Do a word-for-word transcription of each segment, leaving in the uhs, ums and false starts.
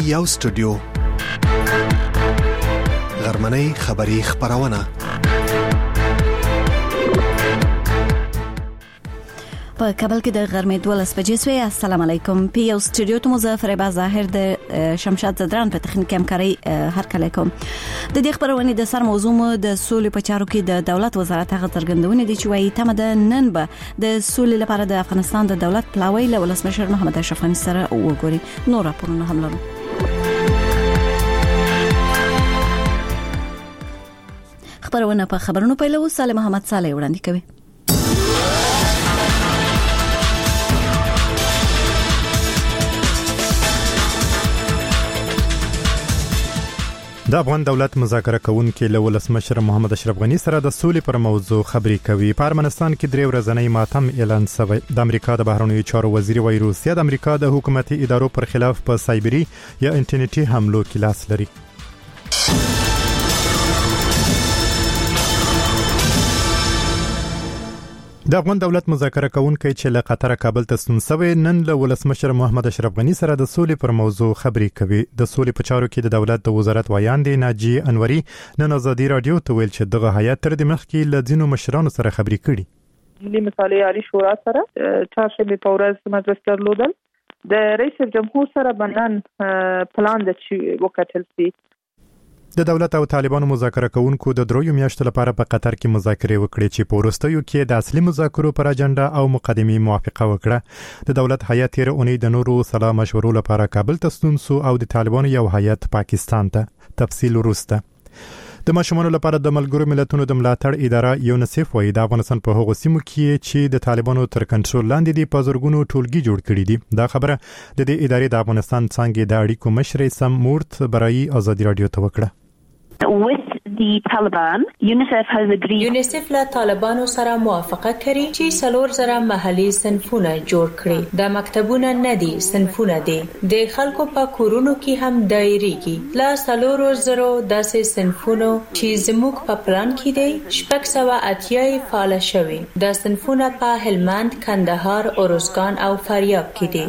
یو سټوډیو غرمنۍ خبری خبرونه په کابل کې د غرمې دولس بجې سوې. السلام علیکم. پی یو سټوډیو ته مظفر با ظاهر د شمشاد زدران په تخنیک همکاري هر کله کوم. د دې خبرونه د سر موضوع د سولې په چارو کې د دولت وزارت هغه څرګندونه دي چې وايي تمه د نن به د سولې لپاره د افغانستان د دولت پلاوی له ولسمشر محمد اشرف غني سره وګوري. نور راپورونه هم لرو. خبرونه په خبرونو پیلو سالم محمد صالح وړاندې کوي. د افغان دولت مذاکره کوونکي له ولسمشر محمد اشرف غني سره د سولې پر موضوع خبرې کوي. په ارمنستان کې درې ورځې ماتم اعلان شوی. د امریکا د بهرنیو چارو وزیر وایي روسیه د امریکا د حکومتي ادارو پر خلاف په سایبری یا انټرنیټي حملو کې لاس لري. د افغان دولت مذاکره کوونکي چې له قطر کابل ته ستون شوی نن له ولسمشر محمد اشرف غني سره د سولې پر موضوع خبرې کوي. د سولې په چارو کې د دولت د وزارت وایاندې ناجی انوري نن ازادي رادیو ته ویل چې دغه هیئت تر دې مخکې له ځینو مشرانو سره خبرې کړي. ملي مصالحې عالی شورا سره چهارشنبه په ورځ مجلس درلودل. د رئیس جمهور سره بنن پلان د وکټل سي. د دولت او طالبانو مذاکره کوونکو د درویو میاشتو لپاره په قطر کې مذاکرې وکړې چې په وروستیو کې د اصلي مذاکرو پر اجنډا او مقدمې موافقه وکړه. د دولت هیئت تیر اونۍ د نورو سلا مشورو لپاره کابل ته ستون شو او د طالبانو یو هیئت پاکستان ته. تفصیل وروسته. د ماشومانو لپاره د ملګرو ملتونو د ملاتړ اداره یونیسف وايي د افغانستان په هغو سیمو کې چې د طالبانو تر کنټرول لاندې دي په زرګونو ټولګي جوړ کړي دي. دا خبره د دې ادارې د افغانستان څنګه د اړیکو مشر سم مورت برای ازادي رادیو ته وکړه. With the Taliban, UNICEF has agreed. UNICEF لا طالبانو سره موافقه کړې چې څلور زره محلي صنفونه جوړ کړي. دا مکتبونه نه دي، صنفونه دي. د خلکو په کورونو کې هم دایریږي. لا څلور زره داسې صنفونه چې زموږ په پلان کې دي شپږ سوه اتیا فعال شوي. دا صنفونه په هلمند، کندهار، اروزګان او فاریاب کې دي.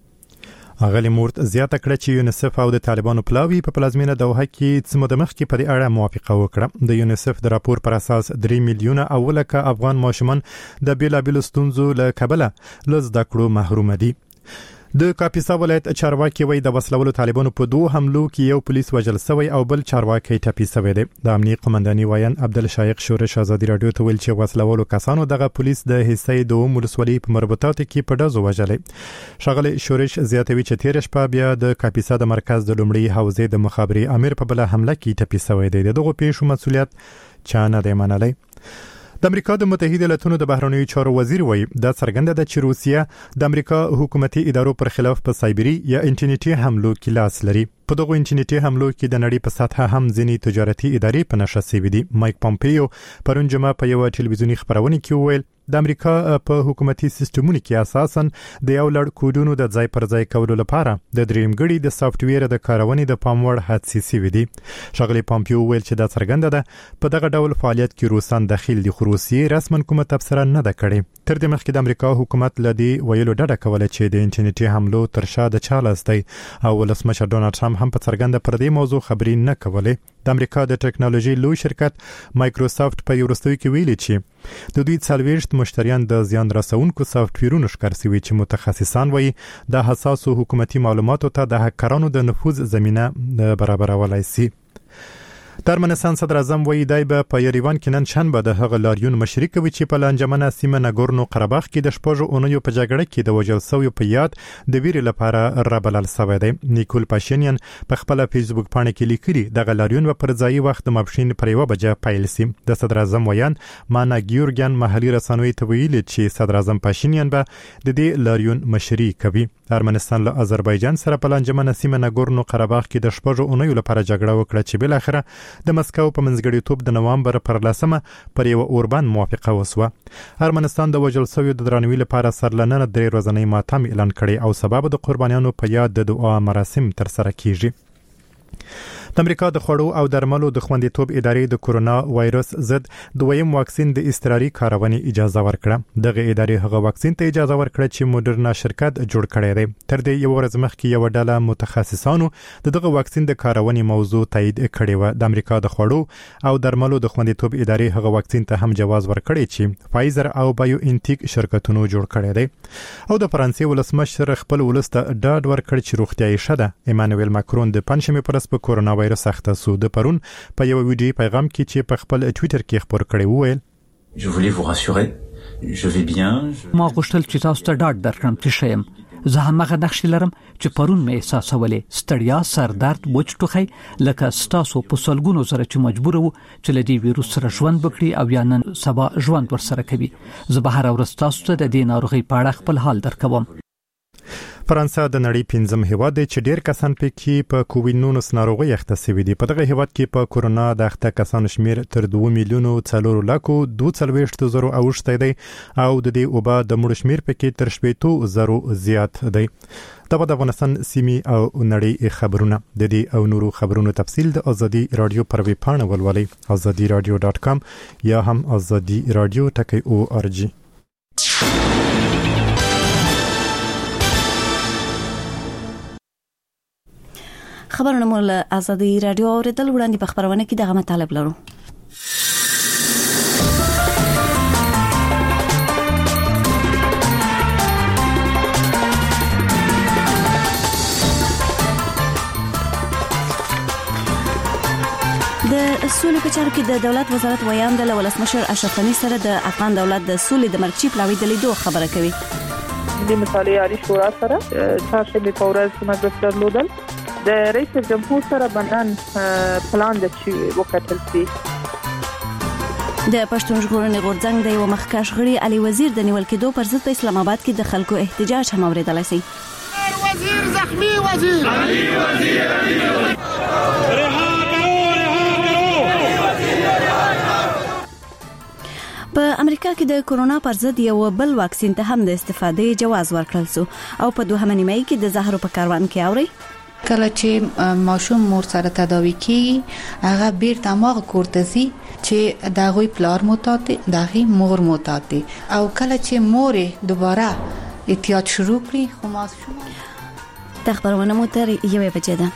اغلی مورت زیاته کړه چې یونیسف او د طالبانو پلاوی په پلازمینه دوحه کې څه مده مخکې په دې اړه موافقه وکړه. د یونیسف د راپور پر اساس درې میلیونه اولکه افغان ماشومان د بیلابیلو ستونزو له کبله له زده کړو محروم دي. د کاپیسا ولایت چارواکي وایي د وسلوالو طالبانو په دوه حملو کې یو پولیس وژل شوی او بل چارواکي ټپي شوی دی. د امنیت قومنداني وایي عبدالشایق شورش ازادي رادیو ته ویل چې وسلوالو کسانو دغه پولیس د حصې دوه ولسوالۍ په مربوطاتو کې په ډزو وژلې. شغله شورش زیاتوي چې تیر شپه بیا د کاپیسا د مرکز د لومړي حوزې د مخابري امیر په بل حمله کې ټپي شوی دی. دغه پیښو مسؤلیت چا نه دی منلی. د امریکا د متحده ایالاتو د بهرنیو چارو وزیر وایي دا څرګنده ده چې روسیه د امریکا حکومتي ادارو پر خلاف په سایبری یا انټرنیټي حملو کې لاس لري. په دغه انټرنیټي حملو کې د نړۍ په سطحه هم ځینې تجارتي ادارې په نښه شوي دي. مایک پامپیو پرون جمعه په یو ټلویزیونی خبرونه کې وویل د امریکا په حکومتي سیستمونو کې اساساً د یو لړ کوډونو د ځای پر ځای کولو لپاره د درېمګړي د سافټویر د کارونې د پاموړ هڅې شوي دي. شغله پامپیو ویل چې دا څرګنده ده په دغه ډول فعالیت کې روسان داخل دي خو روسیې رسماً کومه تبصره نه ده کړې. تر دې مخکې د امریکا حکومت لدی ویلو ډډه کوله چې د انټرنیټي حملو تر شا د چا لاس دی او ولسمشر ډونالد ټرمپ هم په څرګنده پر دې موضوع خبرې نه کولې. د امریکا د ټکنالوژي لوی شرکت مایکروسافت په وروستیو کې ویلي چې د دوی څلوېښت مشتریان د زیان رسونکو سافټویرونو ښکار شوي چې متخصصان وایي د حساسو حکومتي معلوماتو ته د هکرانو د نفوذ زمينه برابرولای شي. ارمنستان صدر اعظم وایي دای به په یریوان کې نن شنبه د هغه لاریون مشري کوي چې په لانجمنه سیمه ناګورنو قرهباغ کې د شپږو اونیو په جګړه کې د وژل شویو په یاد د ویرې لپاره رابلل شوی دی. نیکول پاشینیان په خپل فیسبوک باندې کې لیکلي دغه لاریون په ځایي وخت د ماپښین پر یو بجې پیل شي. د صدر اعظم ویان مانا ګیورګن محلي رسنوي ته ویلي چې صدر اعظم پاشینیان به د دې لاریون مشري کوي. ارمنستان له آذربایجان سره په لانجمنه سیمه ناګورنو قرهباغ کې د شپږو اونیو لپاره جګړه وکړه چې بل اخره د مسکو په منځګړیتوب د نوامبر پر لسمه پر یو اوربان موافقه وسوه. ارمنستان د وژل شویو د درناوي لپاره سرلننه درې ورځې ماتم اعلان کړي او سبب د قربانیانو په یاد د دعا مراسم تر سره کیږي. د امریکا د خوړو او درملو د خوندیتوب ادارې د کورونا وایرس ضد دویم واکسین د اضطراري کارونې اجازه ورکړه. دغه ادارې هغه واکسین ته اجازه ورکړه چې موډرنا شرکت جوړ کړی دی. تر دې یو ورځ مخکې یو ډله متخصصانو دغه واکسین د کارونې موضوع تایید کړې و. د امریکا د خوړو او درملو د خوندیتوب ادارې هغه واکسین ته هم جواز ورکړی چې فایزر او بایو انټیک شرکتونو جوړ کړی دی. او د فرانسې ولسمشر خپل ولس ته ډاډ ورکړ چې روغتیايي شده. ایمانوئل ماکرون د پنځمې پر ورځ په کورونا وایرس اخته شو. د پرون په یو ویډیو پیغام کې چې په خپل ټوئیټر کې خبر کړی وویل Je voulais vous rassurer. Je vais bien. ما غوښتل چې تاسو ته ډاډ درکړم چې ښه یم. زه هم هغه نښې لرم چې پرون مې احساسولې، ستړیا، سر درد، وچ ټوخی، لکه ستاسو په سلګونو سره چې مجبور وو چې له دې ویروس سره ژوند وکړي او یا نن سبا ژوند ورسره کوي. زه به هر ورځ تاسو ته د دې ناروغۍ په اړه خپل حال درکوم. فرانسه د نړۍ پنځم هیواد دی چې ډیر کسان پکې په کووډ نولس ناروغي اخته شوي دي. په دغه هیواد کې په کورونا د اخته کسانو شمیر تر دوه میلیونو څلور لکو دوه څلوېښت زرو اوښتی دی او د دې اوبه د مړو شمیر پکې تر شپېتو زرو زیات دی. دا د افغانستان سیمې او نړۍ خبرونه. د دې او نورو خبرونو تفصیل د ازادي رادیو پر ویب پاڼه ولولئ ازادي رادیو ډاټ کام یا هم ازادي رادیو ټکی او ار جی. خبرونه مول ازادي رادیو اوریدل وړاندې په خبرونه کې دغه مطالب لرو. د سولې په چارو کې د دولت وزارت ویان د ولسمشر اشرف غني سره د افغان دولت د سولې د مرچی پلاوی د لیدو خبره کوي. د مصالحې عالی شورا سره چهارشنبه په ورځ مجلس درلودل. د رئیس جمهور سره بنان پلان د چې وکټل شي. د پښتون ژغورنې غورځنګ د یو مخکښ غړي علي وزیر د نیول کېدو پر ضد په اسلام آباد کې د خلکو احتجاج هم اوریدل شي. وزیر زخمی وزیر علي وزیر علي رها په امریکا کې د کورونا پر ضد یو بل واکسین ته هم د استفادې جواز ورکړل شو او په دوهمه نیمه کې د زهرو په کاروان کې اوري. کله چې ماشوم مور سره تداوی کیږي هغه بیرته ماغه کورتزي چې دغه پلار موتاتي دغه مور موتاتي او کله چې مور دوباره احتیاط شروع کړي خو ما شو تخبرونه مو تر یوه بجې ده.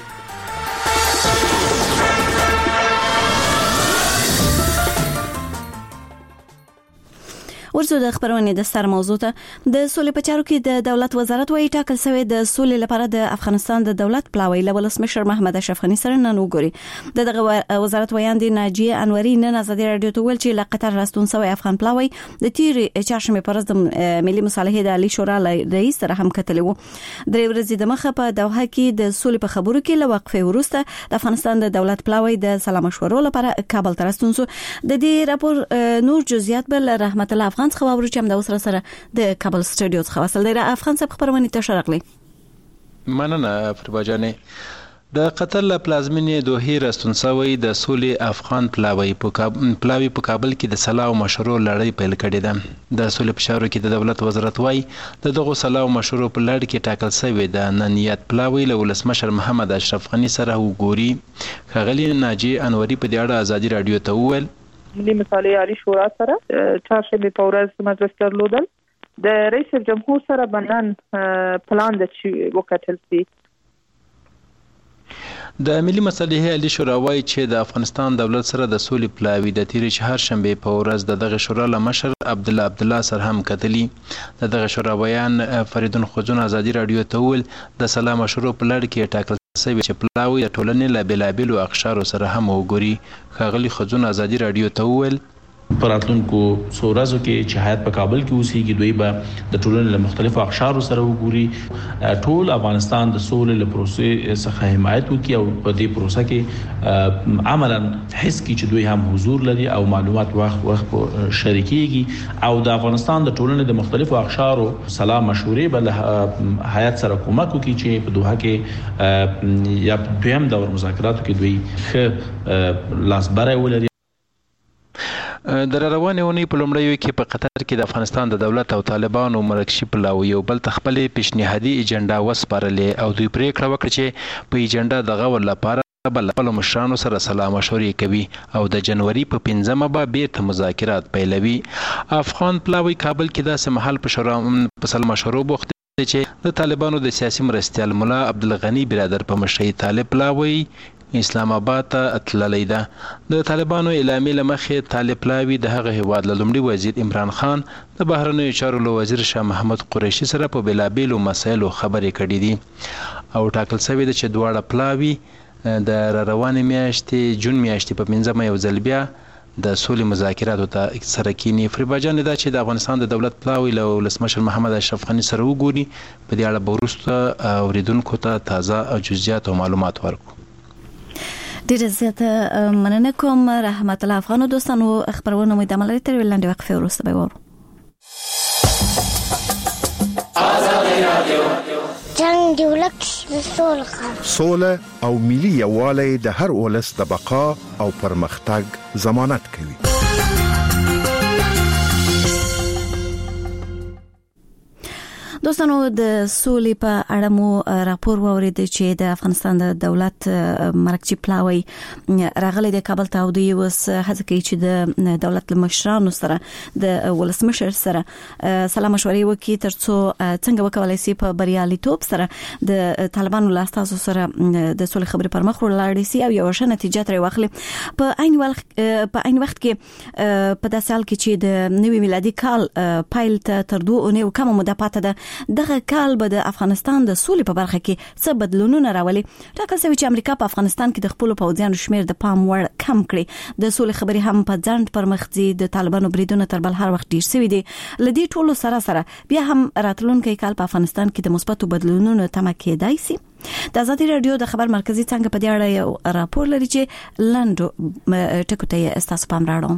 ورته د خبرونه د سر موضوع ته د سولې په چارو کې د دولت وزارت وايي ټاکل شوی د سولې لپاره د افغانستان د دولت پلاوی له ولسمشر محمد اشرف غني سره نن وګوري. د دغه وزارت ویان دي ناجیه انوري نن ازادي رادیو ته ویل چې له قطر راستون شوی افغان پلاوی د تیر چهارشنبه پر ورځ د ملي مصالحې د عالی شورا رئیس سره هم کتلی وو. درې ورځې د مخه په دوحه کې د سولې په خبرو کې له وقفه وروسته د افغانستان د دولت پلاوی د سلام مشورو لپاره کابل ته راستون شو. د دې راپور نور جزئیات بل رحمت الله افغان خبرو چې هم د وسره سره د کابل سټوډیو څخه وصل دی. افغان صاحب خبرونه ته شرقلی مننه فرباجانې. د قطر له پلازمینې دوحې راستون شوی د سولې افغان پلاوی په پلاوی په کابل کې د سلا او مشورو لړۍ پیل کړې ده. د سولې په چارو کې د دولت وزارت وايي د دغه سلا او مشورو په لړ کې ټاکل شوی د ننیت پلاوی له ولسمشر محمد اشرف غني سره وګوري. خغلی ناجی انوري په دې اړه ازادي رادیو ته وویل ملي مصالحې عالی شورا سره چهارشنبه په ورځ مجلس درلودل. د رئیس جمهور سره بنان پلان د چې وکټل شي. د ملي مصالحې عالی شورا وايي چې د افغانستان دولت سره د سولې پلاوی د تیر چهارشنبه په ورځ د دغه شورا له مشر عبد الله عبد الله سره هم کتلی. د دغه شورا بیان فریدون خزون ازادي رادیو ته ویل د سلام مشورو په لړ کې ټاکل شوی چې پلاوی د ټولنې له بلابلو اقشارو سره هم وګوري. خغلی خزون ازادي رادیو ته ویل پراتونکو سورازو کې چې حیات په کابل کې اوسېږي دوی به د ټولنې له مختلفو اقشارو سره وګوري. ټول افغانستان د سولې له پروسې څخه حمایت وکړي او په دې پروسه کې عملاً حس کې چې دوی هم حضور لري او معلومات وخت وخت شریکيږي او د افغانستان د ټولنې د مختلفو اقشارو سلام مشورې به حیات سره کومک وکړي چې په دوحه کې یا دویم دور مذاکراتو کې دوی ښه لاسبره ولري. در روانې ونې په لومړیو کې په قطر کې د افغانستان د دولت او طالبانو مرکشي پلاوی یو بل ته خپلې پیشنهادي ایجنډا وسپارلې او دوی پریکړه وکړه چې په ایجنډا د غور لپاره بل خپل مشرانو سره سلام مشورې کوي او د جنوري په پنځمه به بیرته مذاکرات پیلوي. افغان پلاوی کابل کې داسې محل په شورا په سلام مشورو بوخت دي چې د طالبانو د سیاسي مرستیال مولا عبدالغنی برادر په مشرۍ طالب پلاوی اسلام آباد ته تللی ده. د طالبانو اعلامیې له مخې طالب پلاوی د هغه هیواد له لومړي وزیر عمران خان د بهرنیو چارو له وزیر شاه محمد قریشي سره په بېلابېلو مسایلو خبرې کړې دي او ټاکل شوې ده چې دواړه پلاوی د روانې میاشتې جون میاشتې په پنځمه یو ځل بیا د سولې مذاکراتو ته سره کینی. فریبا جان دا چې د افغانستان د دولت پلاوی له ولسمشر محمد اشرف غني سره وګوري په دې اړه به وروسته اوریدونکو ته تازه جزئیات او معلومات ورکړو. ډیره زیاته مننه کوم رحمت الله. افغانو دوستانو خبرونه مې د عملي تر ولاندې وقفه وروسته به وورو. جنگ دی ولک سوله سوله او ملي یووالی د هر ولس د بقا او پرمختګ ضمانت کوي. دوستانو د سولې په اړه مو راپور واورید چې د افغانستان د دولت مرکزی پلاوی راغلی د کابل ته او د یوس هڅه کوي چې د دولت مشرانو سره د ولسمشر سره سلام مشورې وکړي ترڅو څنګه وکولای شي په بریالیتوب سره د طالبانو له اساسو سره د سولې خبرې پر مخ ولاړ شي او یو ښه نتیجه ترې واخلي. په عین وخت په عین وخت کې په داسې حال کې چې د نوي میلادي کال پایل ته تر دوه اونۍ کم مده پاتې ده دغه کال به د افغانستان د سولې په برخه کې څه بدلونونه راولي. ټاکل شوی چې امریکا په افغانستان کې د خپل پوځیانو شمیر د پام وړ کم کړي. د سولې خبرې هم په ځند پر مخ ځي. د طالبانو بریدونه تر بل هر وخت ډیر شوي دي. لدې ټولو سره سره بیا هم راتلونکي کال په افغانستان کې د مثبتو بدلونونو تمه کېدای شي. د آزادي رادیو د خبر مرکزی څنګه په دې اړه یو راپور لري چې لنډو ټکو ته استاسو پام راوړم.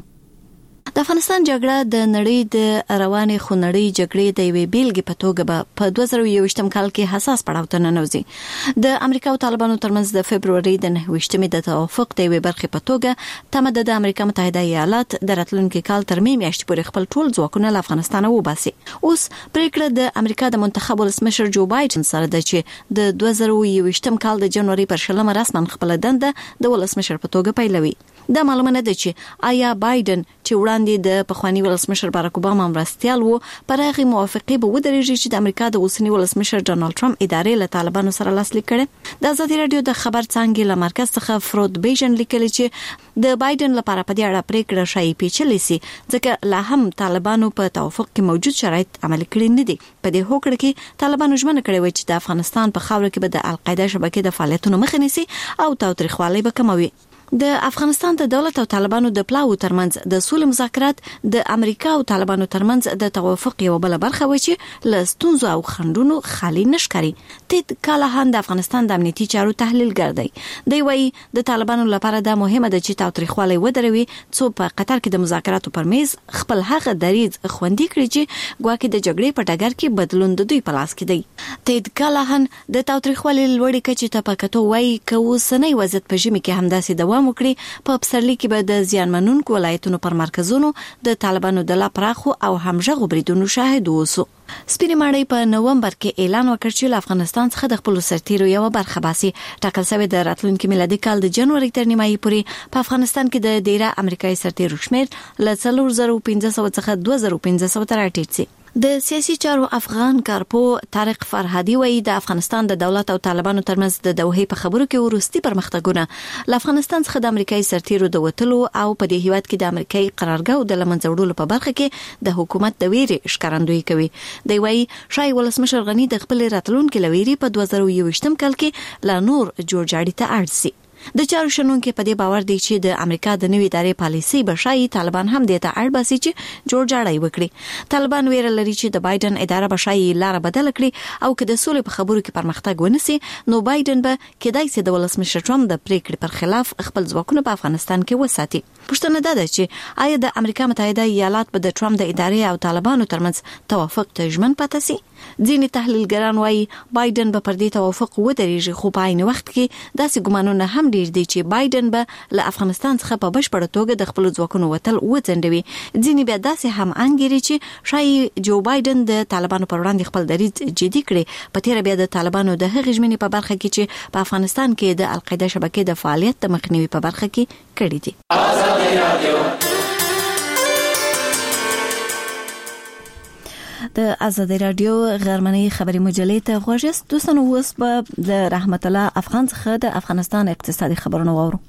د افغانستان جګړه د نړۍ د روانې خونړۍ جګړې د یوې بیلګې په توګه به په دوه زره یوویشتم کال کې حساس پړاو ته ننوځي. د امریکا او طالبانو ترمنځ د فبروري د نهه ویشتمې د توافق د یوې برخې په توګه تمه ده د امریکا متحده ایالات د راتلونکي کال تر مې میاشتې پورې خپل ټول ځواکونه له افغانستان وباسي. اوس پریکړه د امریکا د منتخب ولسمشر جو بایدن سره ده چې د دوه زره یوویشتم کال د جنوري پر شلمه رسما خپل دنده د ولسمشر په توګه پیلوي. دا معلومه نه ده چې آیا بایدن چې وړاندې د پخوانی ولسمشر باراک اوباما مرستيال وو پر هغه موافقه به ودرېږي چې د امریکا د اوسنی ولسمشر ډونالد ټرمپ ادارې له طالبانو سره لاسلیک کړي. د آزادي رادیو د خبر څانګې له مرکز څخه فرود بیژن لیکلی چې د بایدن لپاره په دې اړه پریکړه شای پیچلې سي ځکه لا هم طالبانو په توافق کې موجود شرایط عملي کړي نه دي. په دې هوکړه کې طالبانو ژمنه کړې و چې د افغانستان په خاور کې به د القاعده شبکې د فعالیتونو مخه نیسي او تاوتریخوالی به کموي. د افغانستان د دولت او طالبانو د پلاو ترمنځ د سولې مذاکرات د امریکا او طالبانو ترمنځ د توافق یو بل برخه و چې له ستونزو او خنډونو خالي نشکري. تید کالهان د افغانستان د امنیتي چارو تحلیل ګرځي. دی وايي د طالبانو لپاره دا مهمه ده چې تاوتریخوالی ودروي څو په قطر کې د مذاکراتو پر میز خپل هغه دریځ خوندي کړي چې ګواکې د جګړې په ډګر کې بدلون د دوی په لاس کې دی. تید کالهان د تاوتریخوالي لوړې کچې ته پکتو وايي کوو سنې وضعیت په ژمي کې همداسې دوام وکړي. په پسرلي کې به د زیانمنونکو ولایتونو پر مرکزونو د طالبانو د لا پراخو او همغږو بریدونو شاهد ووسو. سپینې ماڼۍ په نومبر کې اعلان وکړ چې له افغانستان څخه د خپل سرتیرو یو برخه باسي. ټاکل شوی د راتلونکي میلادي کال د جنوري تر نیمایي پورې په افغانستان کې د ډیره امریکایي سرتیرو شمیر له څلور زره پنځه سوه څخه دوه زره پنځه سوه ته راټیټ شي. د سیاسي چارو افغان کارپو طارق فرهادي وایي د افغانستان د دولت او طالبانو ترمنځ د دوحې په خبرو کې ورستي پرمختګونه له افغانستان څخه د امریکایي سرتیرو د وټلو او په دې هیواد کې د امریکایي قرارګاو د لمنځه وړلو په برخه کې د حکومت د ویرې ښکارندویي کوي. دی وايي شای ولسمشر غني د خپل راتلونکي لويري په دوه زره یوویشتم کال کې لا نور جوړجاړي ته اړ شي. د چارو شنونکو په دې باور دی چې د امریکا د نوې ادارې پالیسي بشای طالبان هم د ته اړ باسي چې جوړجاړی وکړي. طالبان ویره لري چې د بایدن اداره بشای لار بدل کړي او که د سولې په خبرو کې پرمختګ ونسي نو بایدن به کېدای شي د ولسمشر ټرمپ د پریکړې پر خلاف خپل ځواکونه په افغانستان کې وساتي. پوښتنه ده چې آیا د امریکا متحده ایالات په د ټرمپ د ادارې او طالبانو ترمنځ توافق ته ژمن پاتې سي؟ ځینې تحلیلګران وايي بایدن به پر دې توافق ودرېږي، خو په عین وخت کې داسې ګمانونه هم ډیر دي چې بایدن به له افغانستان څخه په بشپړه توګه د خپل ځواکونو وتل وځنډوي. ځینې بیا داسې هم انګیري چې شاید جو بایدن د طالبانو پر وړاندې خپل دریځ جدي کړي. په تیر بیا د طالبانو د هغې ژمنې په برخه کې چې په افغانستان کې د القاعده شبکې د فعالیت د مخنیوي په برخه کې کړي دي. د آزادۍ رادیو غرمنۍ خبري مجلې ته غوږیست. دوستانو اوس به د رحمت الله افغان څخه د افغانستان اقتصادي خبرونه واورو.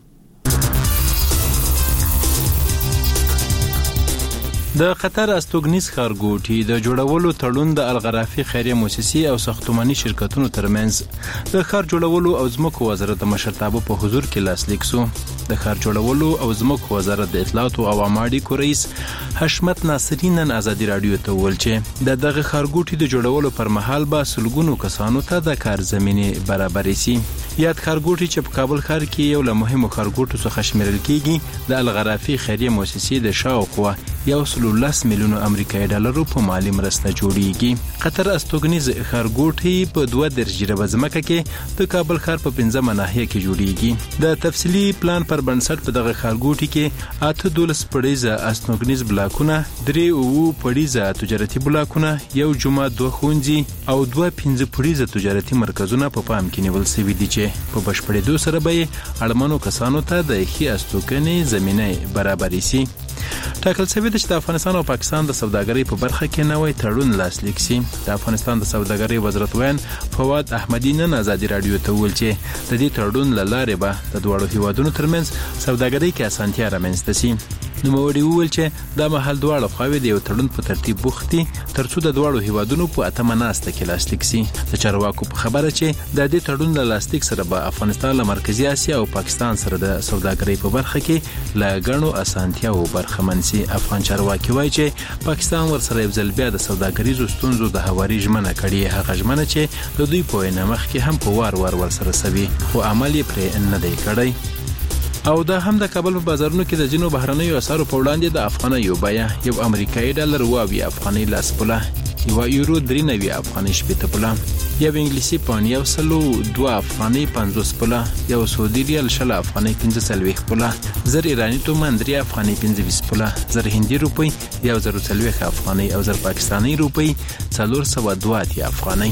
د قطر استوګنیز ښارګوټي د جوړولو تړون د الغرافي خیریه مؤسسې او ساختماني شرکتونو ترمنځ د ښار جوړولو او ځمکو وزارت د مشرتابه په حضور کې لاسلیک شو. د ښار جوړولو او ځمکو وزارت د اطلاعات او عوامو اړیکو رئیس حشمت ناصري نن آزادي رادیو ته وویل چې د دغه ښارګوټي د جوړولو پر مهال به سلګونو کسانو ته د کار زمینه برابرې سي. یاد ښارګوټي چې په کابل ښار کې یو له مهمو ښارګوټو څخه شمیرل کیږي د الغرافي خیریه مؤسسې د شاوخوا یو سل لس میلیونو امریکایي ډالرو په مالی مرسته جوړیږي. قطر استوګنیز ښارګوټي په دوه درجه جریبه ځمکه کې د کابل ښار په پنځمه ناحیه کې جوړیږي. د تفصیلي پلان پر بنسټ په دغه ښارګوټي کې اته دولس پړیزه استوګنیز بلاکونه، درې اوو پړیزه تجارتي بلاکونه، یو جومات، دوه ښوونځي او دوه پنځه پړیزه تجارتي مرکزونه په پام کې نیول شوي دي چې په بشپړېدو سره به اړمنو کسانو ته د ښې استوګنې زمینه برابرې سي. ټاکل شوی دی چې د افغانستان او پاکستان د سوداګرۍ په برخه کې نوی تړون لاسلیک شي. د افغانستان د سوداګرۍ وزارت وین فواد احمدی نن آزادي رادیو ته وویل چې د دې تړون له لارې به د دواړو هیوادونو ترمنځ سوداګرۍ کې اسانتیا رامنځته شي. نوموړي وویل چې دا مهال دواړه خواوې د یو تړون په ترتیب بوخت دي ترڅو د دواړو هیوادونو په اتمه ناسته کې لاسلیک شي. د چارواکو په خبره چې د دې تړون له لاسلیک سره به افغانستان له مرکزي اسیا او پاکستان سره د سوداګرۍ په برخه کې له ګڼو اسانتیاوو برخمن شي. افغان چارواکي وایي چې پاکستان ورسره یو ځل بیا د سوداګریزو ستونزو د هواري ژمنه کړې، هغه ژمنه چې د دوی په وینا مخکې هم په وار وار ورسره سوي خو عمل یې پرې نه دی کړی. او دا هم د کابل په بازارونو کې د ځینو بهرنیو اسعارو په وړاندې د افغانیو بیه یو امریکایي ډالر واوي افغاني لاس پوله، یو یورو درې نوي افغاني شپېته پوله، یو انګلیسي پاونډ یو سلو دوه افغاني پنځوس پوله، یو سعودي ریال شل افغاني پنځه څلوېښت پوله، زر ایراني تومان درې افغاني پنځه ویشت پوله، زر هندي روپۍ یو زر څلوېښت افغاني او زر پاکستاني روپۍ څلور سوه دوه اتیا افغاني.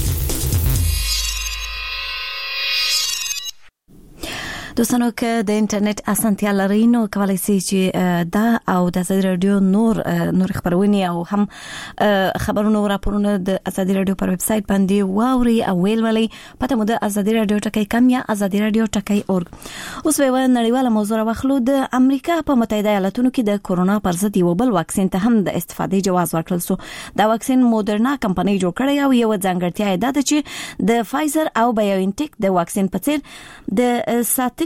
دوستانو که د انټرنیټ اسانتیا لرئ نو کولای شئ چې دا او د آزادي رادیو نور نور خبرونه او هم خبرونه او راپورونه د آزادي رادیو پر ویب سټ باندې واوري او ویل ولې پته مو د آزادي رادیو ټکی کم یا آزادي رادیو ټکی اورګ. اوس به نړیواله موضوع واخلو. د امریکا په متحده ایالاتونو کې د کورونا پر ضد یو بل واکسین ته هم د استفادې جواز ورکړل شو. دا واکسین مودرنا کمپنۍ جوړ کړی او یو ځانګړتیا ده چې د فایزر او بایوانټیک د واکسین په څیر د سات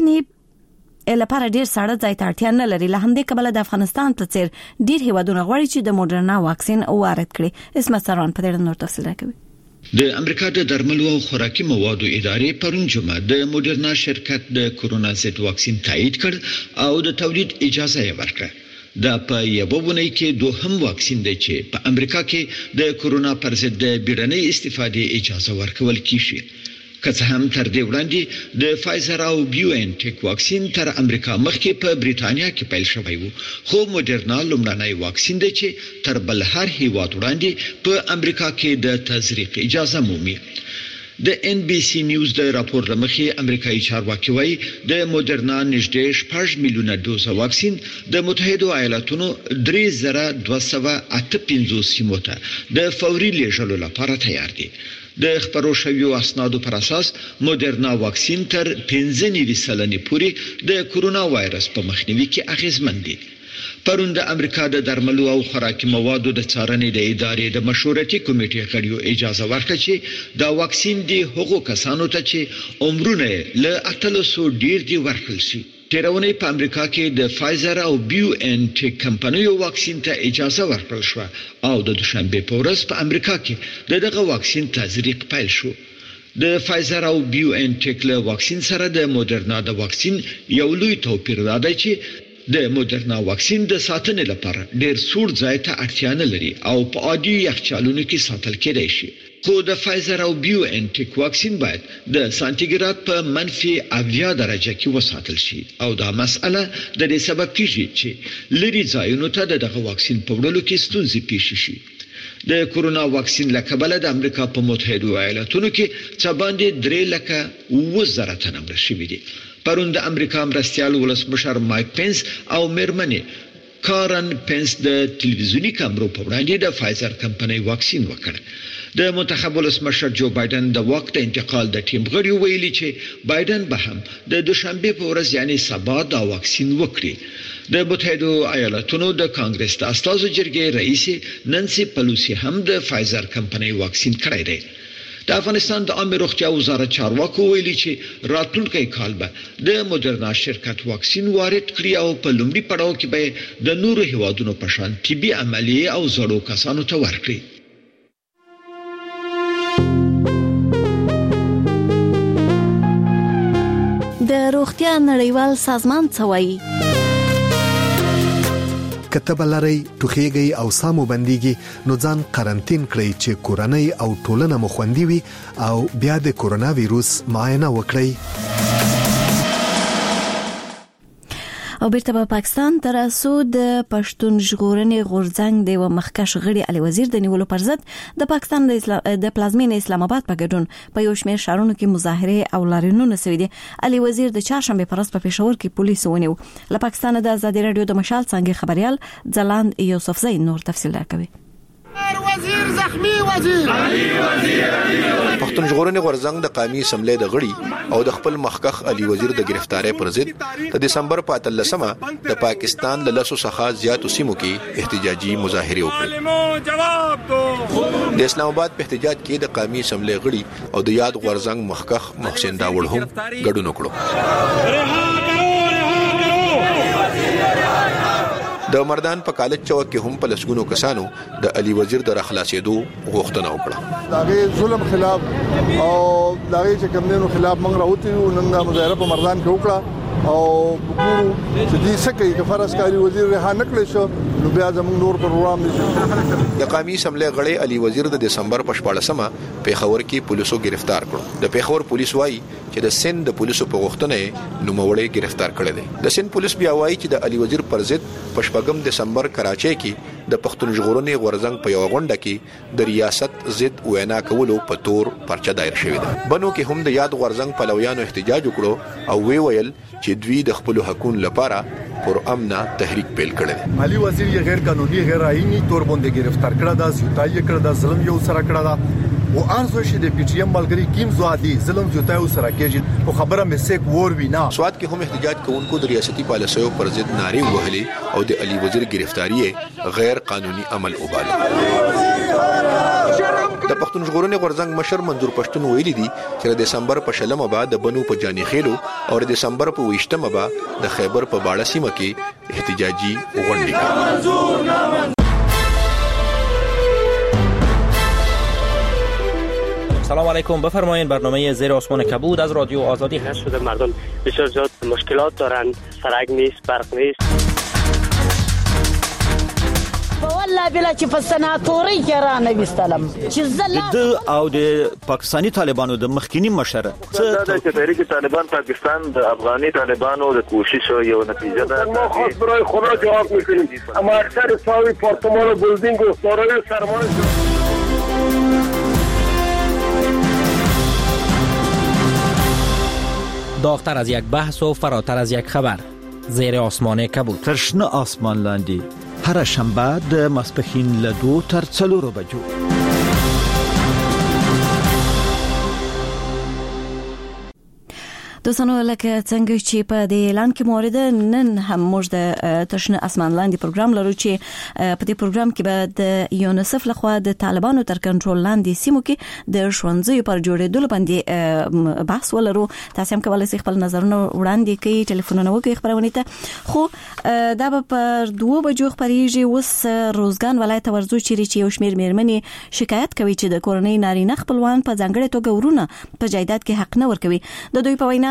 لپاره ډیر ساړه ځای ته اړتیا نه لري. له همدې کبله د افغانستان په څیر ډیر هیوادونه غواړي چې د موډرنا واکسین وارد کړي. اسمت سروان په دې نور تفصیل راکوي. د امریکا د درملو او خوراکي موادو ادارې پرون جمعه د موډرنا شرکت د کورونا ضد واکسین تایید کړ او د تولید اجازه یې ورکړه. دا په یوه ونې کې دوهم واکسین دی چې په امریکا کې د کورونا پر ضد د بیړنۍ استفادې اجازه ورکول کیږي. که څه هم تر دې وړاندې د فایزر او بایوانټیک واکسین تر امریکا مخکې په بریټانیا کې پیل شوی و، خو موډرنا لومړنی واکسین دی چې تر بل هر هیواد وړاندې په امریکا کې د تزریق اجازه مومي. د ان بي سي نیوز د راپور لمخې امریکایي چارواکي وایي د موډرنا نږدې شپږ میلیونه ډوزه واکسین د متحده ایالاتونو درې زره دوه سوه اته پنځوس سیمو ته د فوري لیږلو لپاره تیار دي. د خبرو شویو اسنادو پر اساس موډرنا واکسین تر پنځه نوي سلنې پورې د کورونا وایرس په مخنیوي کې اغیزمن دي. پرون د امریکا د درملو او خوراکي موادو د څارنې د ادارې د مشورتي کمیټې غړیو اجازه ورکړه چې دا واکسین دی هغو کسانو ته چې عمرونه له اتلسو ډیر دی ورکړل شي. تیرونی په امریکا کې د فایزر او بایوانټیک کمپنیو واکسین ته اجازه ورکړل شو او د دوشنبه په ورځ په امریکا کې دغه واکسین تزریق پیل شو. د فایزر او بایوانټیک له واکسین سره د موډرنا د واکسین یو لوی توپیر دی چې د موډرنا واکسین د ساتنې لپاره ډېر سوړ ځای ته اړتیا نه لري او په عادي یخچالونو کې ساتل کېدای شي. خو د فایزر او بیو انټیک واکسین باید د سانتیګراد په منفي اویا درجه کې وساتل شي او دا مسأله د دې سبب کیږي چې لري ځایونو ته دغه واکسین په وړلو کې ستونزې پیښ شي. د کورونا واکسین له کبله د امریکا په متحده ایالاتونو کې څه باندې درې لکه اووه زره تنه مړه شوي دي. پرون د امریکا مرستیال ولسمشر مایک پنس او میرمنې کارن پنس د تلویزیوني کامرو په وړاندې د فایزر کمپنۍ واکسین وکړ. د منتخب ولسمشر جو بایدن د وخت انتقال د ټیم غړي ویلي چې بایدن به هم د دوشنبه په ورځ یعنی سبا دا واکسین وکړي. د متحده ایالاتونو د کانګرس د استازو جرګې رئیس نانسي پلوسی هم د فایزر کمپنۍ واکسین کړی دی. د افغانستان د عامه روغتیا وزارت چارواکو ویلي چې راتلونکي کال به د موډرنا شرکت واکسین وارد کړي او په لومړي پړاو کې به د نورو هیوادونو په شان طبي عملیه او زړو کسانو ته ورکړي. د روغتیا نړیوال سازمان څه وایي؟ کتب لري ټوخیږي او سامو بنديږي نو ځان قرنټین کړئ چې کورنۍ او ټولنه مو خوندي وي او بیا د کورونا وایروس معاینه وکړئ. او بیرته په پاکستان تر اوسه د پښتون ژغورنې غورځنګ د و مخکښ غړي علي وزیر د نیولو پر ضد د پاکستان د اسلام د پلازمینې اسلام آباد په ګډون په یو شمېر شهرونو کې مظاهره او لاریونونه شوي دي. علي وزیر د چهارشنبه پر ورځ په پېښور کې پولیس ونیو. له پاکستان د ازادي رادیو د مشال څنګه خبريال ځلاند یوسفزی نور تفصیل راکوي. وزیر زخمی وزیر علي وزیر پښتون ژغورنې غورځنګ د قومي اسمبلی د غړي او د خپل مخکخ علي وزیر د گرفتاری پر ضد د دسمبر په اتلسمه د پاکستان له لسو څخه زیاتو سیمو کې احتجاجي مظاهره وکړه. د اسلام آباد په احتجاج کې د قومي اسمبلی غړي او د یاد غورځنګ مخکخ محسن داوړ هم ګډون وکړو. د مردان په کالج چوک کې هم په لسګونو کسانو د علي وزیر د راخلاصېدو غوښتنه وکړه. داغه ظلم خلاف او داغه چې کمنو خلاف موږ راوتی نن د مظاهره په مردان کې وکړه او ګورو چې دې سکه کې فرض کاری وزیر رها نکړي شو نو بیا زموږ نور پروګرام نشي. د قومي اسمبلی غړي علي وزیر د دسمبر په شپاړسمه پیښور کې پولیسو گرفتار کړ. د پیښور پولیس وایي چې د سند د پولیسو په غوښتنه نوموړی گرفتار کړی دی. د سند پولیس بیا وایي چې د علي وزیر پر ضد په شپږم دسمبر کراچۍ کې د پښتون ژغورنې غورځنګ په یو غونډه کې د ریاست ضد وینا کولو په تور پرچه دایر شوې ده. بنو کې هم د یاد غورځنګ پلویانو احتجاج وکړو او وی ویل چې دوی د خپل حقوقو لپاره پر امنه تحریک پیل کړل. علي وزیر یې غیر قانوني غیر آئینی تور باندې گرفتار کړه دا زیاتای کړه دا ظلم یو سره کړه دا او ارزو شي د پی ټی ایم ملګری کیم زوادي ظلم زیاتای سره کېږي او خبره مې سیک ور وینا. سواد کې هم احتجاج کوونکو د ریاستي پالیسیو پر ضد نارې وهلې او د علي وزیر گرفتاری غیر قانوني عمل وباله. د پښتون ژغورنې غورځنګ مشر منظور پښتون ویلي دي چې د دسمبر په شلمه بعد د بنو په جاني خېلو او د دسمبر په ویشتمه بعد د خیبر په باړه سیمه کې احتجاجي غونډې کوي. سلام علیکم. بفرمایید برنامه زیر آسمان کبود از رادیو آزادی هست. شده مردم بسیار زیاد مشکلات دارند، سرک نیست، برق نیست. والله بلا چې په سناتوري کې را نه وستلم چې زله د او د پاکستانی طالبانو د مخکینی مشر څه د تحریک طالبان پاکستان د افغاني طالبانو د کوشش یو نتیجه ده. ما خاص برای خدا جواب میکنیم اما اکثر ساوی پارتمان و بلدینگ و سارای سرمایه داغتر از یک بحث و فراتر از یک خبر. زیر آسمان کبود. ترشنه آسمان لاندی هر شنبه د ماسپښین له دوه تر څلورو بجو. دوستانو لکه څنګه چې په دې اعلان کې مورد نن هم موږ د تشنه اسمان لاندې پروګرام لرو چې په دې پروګرام کې به د یونیسف لخوا د طالبانو تر کنټرول لاندې سیمو کې د ښوونځیو پر جوړېدلو باندې بحث ولرو. تاسو هم کولای شئ خپل نظرونه وړاندې کړئ، ټلیفونونه وکړئ خبرونه ته. خو دا به پر دوه بجو خبريږي. اوس روزګان ولایت ورزو چې یو شمېر میرمنې شکایت کوي چې د کورنۍ نارینه خپلوان په ځانګړي توګه ورونه په جایداد کې حق نه ورکوي. د دوی په وینا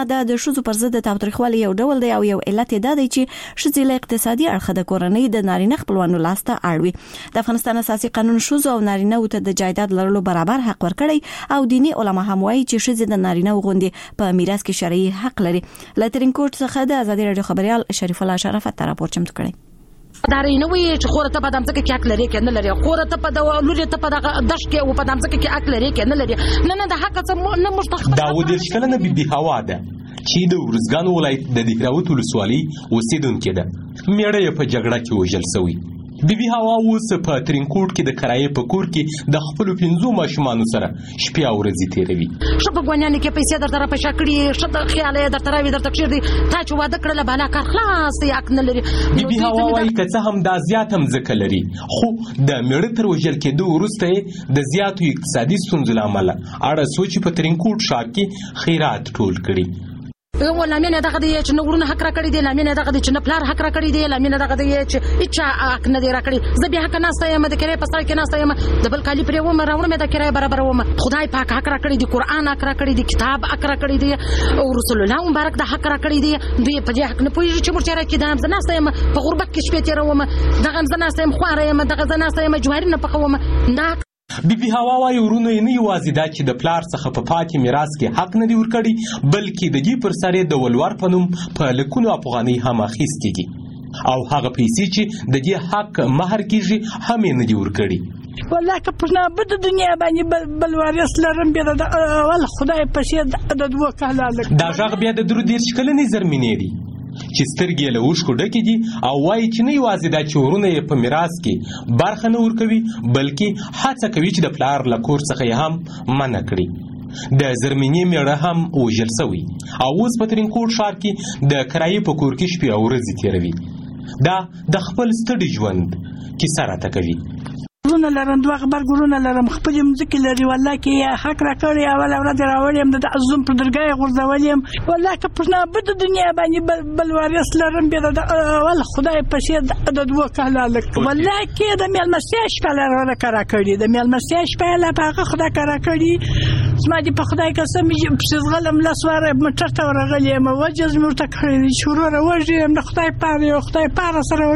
ماده د شذو پر ضد تاوتریخوالي یو ډول دی او یو علت دا دی چې شذې له اقتصادي اړخ د کورنۍ د نارینه خپلوانو لاسته اړوي. د افغانستان اساسي قانون شذو او نارینه ته د جایداد لرلو برابر حق ورکړي او دینی علما هم وایي چې شذې د نارینه غوندي په میراث کې شرعي حق لري. له ترینکوټ څخه د آزادي رادیو خبريال شریف الله شرافت راپور چمتو کړی. داري نو وی چې خورته په دمځکه کې حق لري کنه لري خورته په د لوري ته په د دش کې او په دمځکه کې حق لري کنه لري نه نه د حق څه نه مستحق داود شکلنه بي بي هوا ده چې د ورزګان ولایت د دهراوت ولسوالۍ اوسیدونکو ده میړه په جګړه کې وژل شوی. بي بي هوا اوس په ترینکوټ کې د کرایې په کور کې د خپل پنځو ماشومان سره شپې او ورځې تیروي. شپه غوڼیانه کې پیسې درته را پښه کړی شته خیال یې درته راوي درته کړی تا چې واده کړل بالا کار خلاص یې حق نه لري. بي بي هوا وايي که څه هم د زیات هم ځکه لري خو د میړه تر وژل کېدو وروسته د زیاتو اقتصادي ستونزو لامل اړه سوچ په ترینکوټ ښار کې خیرات ټول کړي. ولا مینه دغه دی چې نورونه حق را کړی دی لامینه دغه دی چې نه پلار حق را کړی دی لامینه دغه دی چې اچا حق نه دی را کړی. زه به حق نه استایم د کرے په سر کې نه استایم د بل کالی پرې و مې راوړم د کرے برابر و مې خدای پاک حق را کړی دی قران حق را کړی دی کتاب حق را کړی دی او رسول الله مبارک د حق را کړی دی دوی په دې حق نه پوهیږي چې مرچره کې د هم نه استایم په غربت کې شپې تیر و مې دغه هم نه استایم خواره یم دغه نه استایم جوهر نه پخوم دا بي بي هوا وايي ورونه نه یوازې دا چې د پلار څخه په پاتې میراث کې حق نه دی ورکړي بلکې د دې پر سر د ولور په نوم په لکونو افغانۍ هم اخیستېږي او هغه پیسې چې د دې حق مهر کېږي هم یې نه دي ورکړي. والله که په نابود دنیا باندې بل وارث لرم بیا د اول خدای په شی د دوه کاله دا غږ بیا د درو دېرش کلنې زرمینې دی چې سترګې له اوښکو ډکې دي او وایي چې نه یوازې دا چې ورونه یې په میراث کې برخه نه ورکوي بلکې هڅه کوي چې د پلار له کور څخه یې هم منع کړي. د زرمینې میړه هم وژل شوی او اوس په ترینکوټ ښار کې د کرایې په کور کې شپې او ورځې تېروي. دا د خپل ستړي ژوند کیسه راته کوي. ګورونه لرم دوه خبر ګورونه لرم خپل مځکې لري والله کې حق را کړی اول ورځ راوړم د عزم پر درګای غورځولم والله که په نابود دنیا باندې بل وارث لرم بیا د اول خدای په شی د دوه کاله لک والله کې د میلمستیا شپه لره کرا کړی د میلمستیا شپه لا په خدای کرا کړی زما دې په خدای قسم چې زغلم لاسواره مټر ته ورغلی م وجز مې ورته کړی شروع راوځم د خدای پاره خدای پاره سره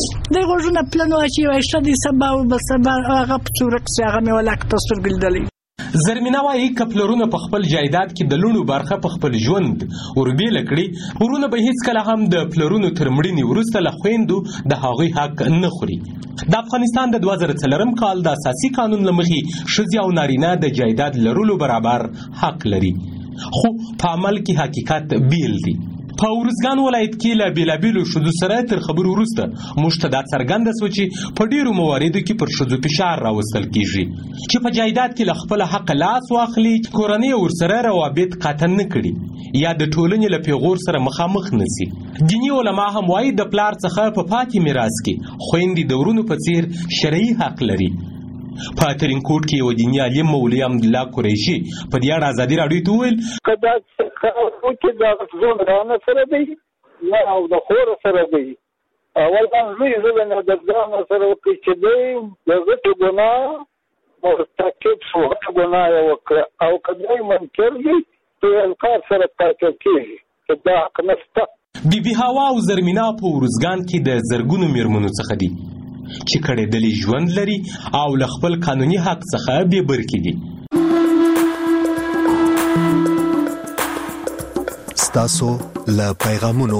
د غوښنه پلانو چې وای شته سبا او بس هغه په څورک څنګه مې ولاک تاسو ګلدلې. زرمینه وايي کپلرونه په خپل جایداد کې د لونو برخه په خپل ژوند وربېل کړي ورونه به هیڅ کله هم د پلرونو تر مړینې وروسته له خويندو د هغوی حق نه خوري. د افغانستان د دوه زره څلورم کال د اساسي قانون لمخې ښځې او نارینه د جایداد لرلو برابر حق لري خو په عمل کې حقیقت بیل دی. په ورزګان ولایت کې لا بیلابیلو شذو سره تر خبرو وروسته موږ ته دا څرګنده سو چې په ډیرو مواردو کې پر شذو فشار راوستل کیږي چې په جایداد کې له خپل حق لاس واخلي کورنۍ ورسره روابط قطع نه کړي یا د ټولنې له پیغور سره مخامخ نشي. دینی علما هم وایي د پلار څخه په پاتې میراث کې خويندې د ورونو په څیر شرعي حق لري. په ترینکوټ کې یو دیني عالم مولوي حمد الله قریشي په دې اړه آزادي راډیو ته وویل کدا چې دا زون رانه سره دی یا او د خور سره دی اول باندې لوی زونه د ځان سره کې چې دی دغه ته ګناه مرتکب شو ګناه وکړه او کله منکر دی په انکار سره تاکید کوي چې دا حق نشته. بي بي هوا او زرمینا په ورزګان کې د زرګونو میرمنو څخه دي چې کړهدلې ژوند لري او له خپل قانوني حق څخه بې برخې دي. ستاسو له پیغامونو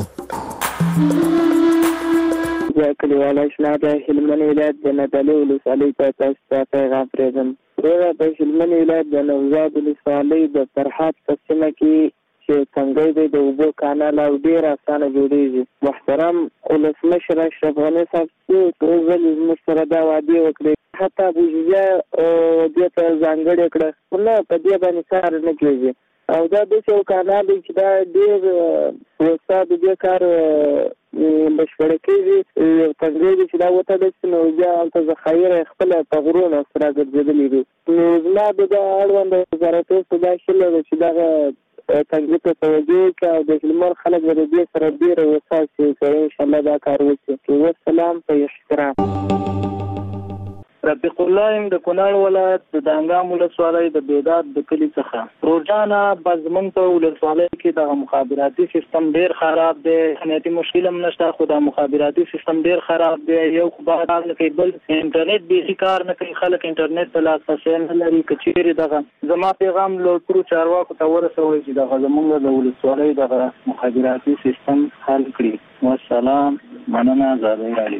زه کلیوال اشنا د هلمند ولایت د نادعلي ولسوالۍ ته تاسو ته پیغام پرېږدم. زه د هلمند ولایت د نوزاد ولسوالۍ د فرحات په سیمه کې چې څنګه دی د اوبو کانال او ډېر اسانه جوړیږي. محترم ولسمشر اشرف غني صاحب څو ځلې زموږ سره دا وعدې وکړې حتی بوجیزه دې ته ځانګړې کړه خو نه په دې باندې کار نه کېږي او دا داسې یو کانال دی چې دا ډېر وستا د دې کار بشپړه کېږي یو څنګه دی چې دا وتړل نو بیا هلته ذخایر خپله په غرونو سره ګرځېدلي دي. نو زما د دا اړونده وزارت اوس دا هیله ده چې دغه تنګي ته توجه وکړي او د هلمند خلک به د دې سره ډېره وساسي کوي انشاءالله دا کار وشي. والسلام په احترام. رفیق الله د کونړ ولایت د دانګام ولسوالۍ د بیداد د کلي څخه روزانه بزمن په ولسوالۍ کې د مخابراتي سیستم ډیر خراب دی، انټرنیټي مشکل هم نشته، خو د مخابراتي سیستم ډیر خراب دی. یو خو بعد نه کوي بل انټرنیټ به کار نه کوي، خلک انټرنیټ ته لاسرسی نه لري. کچېرې دغه زما پیغام له تر چارواکو ته ورسوي چې دغه زموږ د ولسوالۍ دغه مخابراتي سیستم حل کړي. والسلام، مننه. زاده علي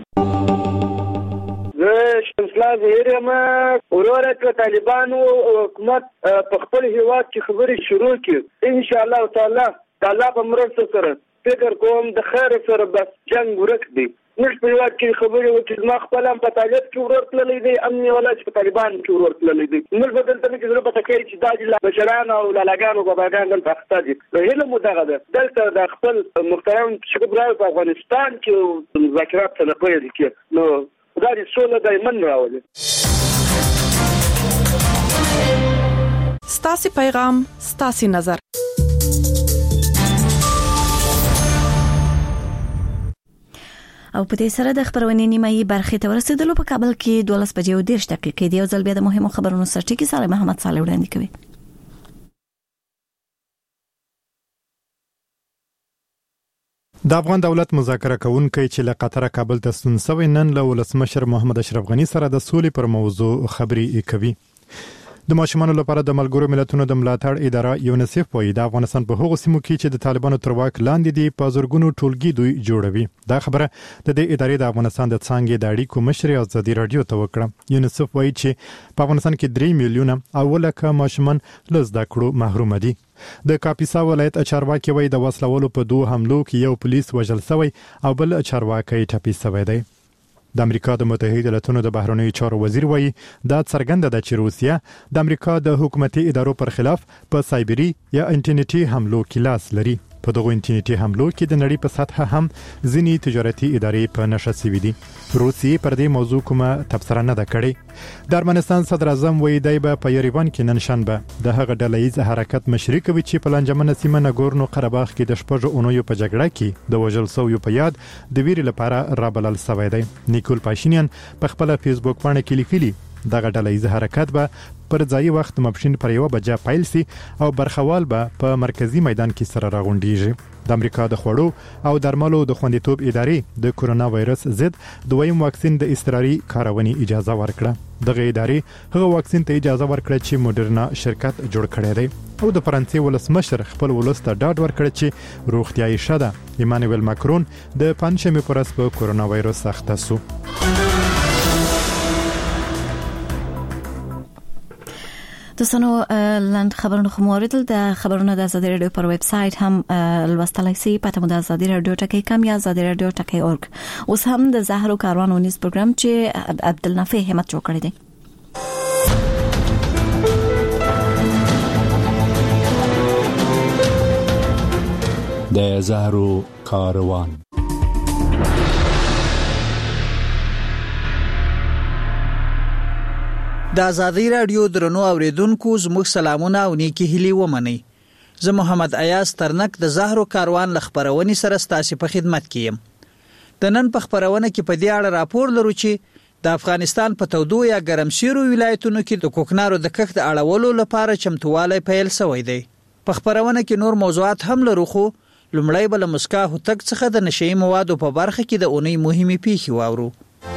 زه شمسلا ظهیر یم. وروره که طالبانو حکومت په خپل هیواد کې خبرې شروع کړي، ان شاء الله تعالی د الله په مرسته سره فکر کوم د خیر سره بس جنگ ورک دی. موږ په هیواد کې خبرې وکړي، زما خپل هم په طالب کې ورور تللی دی، امني ولایت په طالبان کې ورور تللی دی. موږ به دلته نه کې زړه پته کوي چې دا چې بشران او لالاګان او باباګان دلته اخته دي. نو هیله مو دغه ده دلته د خپل محترم شکرګزار په افغانستان کې مذاکرات ته نه پیل کړي، نو دا د سوله دایمن راولي. ستاسي پیغام، ستاسي نظر. او په دې سره د خبرونې نیمایي برخې ته ورسېدلو. په کابل کې دولس بجې او دېرش دقیقې دی. یو ځل بیا د مهمو خبرونو سرټکی سره محمد صالح وړاندې کوي. د افغان دولت مذاکره کوونکي چې له قطر کابل ته ستون شوی نن له ولسمشر محمد اشرف غنی سره د سولې پر موضوع خبرې کوي. د ماشومانو لپاره د ملګرو ملتونو د ملاتړ اداره یونیسف وایي د افغانستان په هغو سیمو کې چې د طالبانو تر واک لاندې دي په زورګونو ټولګي دوی جوړوي. دا خبره د دې ادارې د افغانستان د څانګې د اړیکو مشر ازادي رادیو ته وکړه. یونیسف وایي چې په افغانستان کې درې میلیونه او لکه ماشومان له زده کړو محروم دي. د کاپیسا ولایت چارواکي وایي د وسلوالو په دوه حملو کې یو پولیس وژل شوی او بل چارواکي ټپي شوی دی. د امریکا د متحده ایالاتونو د بهرنیو چارو وزیر وایي دا څرګنده ده چې روسیه د امریکا د حکومتي ادارو پر خلاف په سایبری یا انټرنیټي حملو کې لاس لري. په دغه انټرنیټي حملو کې د نړۍ په سطح هم ځینی تجارتي ادارې په نشه شوي دي. روسیې پر دې موضوع کومه تبصره نه ده کړې. د ارمنستان صدر اعظم وایي دی به په یریوان کې نن شنبه د هغه ډلهییز حرکت مشري کوي چې په لنجمنه سیمه نګورنو قرهباغ کې د شپږو اونیو په جګړه کې د وژل شویو په یاد د ویرې لپاره رابلل شوی دی. نیکول پاشینیان په خپل فیسبوک باندې کې لیکلي دغه ډلهییز حرکت به پر ځای وخت ماپښین پر یو بجه پیل سي او برخوال به په مرکزی میدان کې سره راغونډیږي. د امریکا د خوړو او درملو د خوندیتوب ادارې د کورونا وایرس ضد دویم واکسین د اضطراري کارونې اجازه ورکړه. دغه ادارې هغه واکسین ته اجازه ورکړه چې موډرنا شرکت جوړ کړی دی. او د فرانسې ولسمشر خپل ولس ته ډاډ ورکړ چې روغتیايي شده. ایمانوئل ماکرون د پنځمې پر ورځ په کورونا وایرس اخته شو. دوستانو لاند خبرونه خو موریدل. د خبرونه د ازادي رادیو پر ویب سټ هم لوستلای شئ. پته مو د ازادي رادیو ټکی کم یا ازادي رادیو ټکی اورګ. اوس هم د زهرو کاروان ونیس پروګرام چې عبدالنافع همت جوړ کړی دی. د زهرو کاروان. د ازادي رادیو درنو اوریدونکو زموږ سلامونه او نیکی هیلي ومنئ. زه محمد ایاز ترنک د زهرو کاروان لخبرونې سره ستاسو په خدمت کې یم. د نن په خبرونه کې په دې اړه راپور لرو چې د افغانستان په تودو یا ګرمسیرو ولایتونو کې د کوکنارو د کښت اړولو لپاره چمتووالی پیل شوی دی. په خبرونه کې نور موضوعات هم لرو، خو لومړی بل مسکا هوتک څخه د نشئی موادو په برخه کې د اونۍ مهمه پیښې واورو.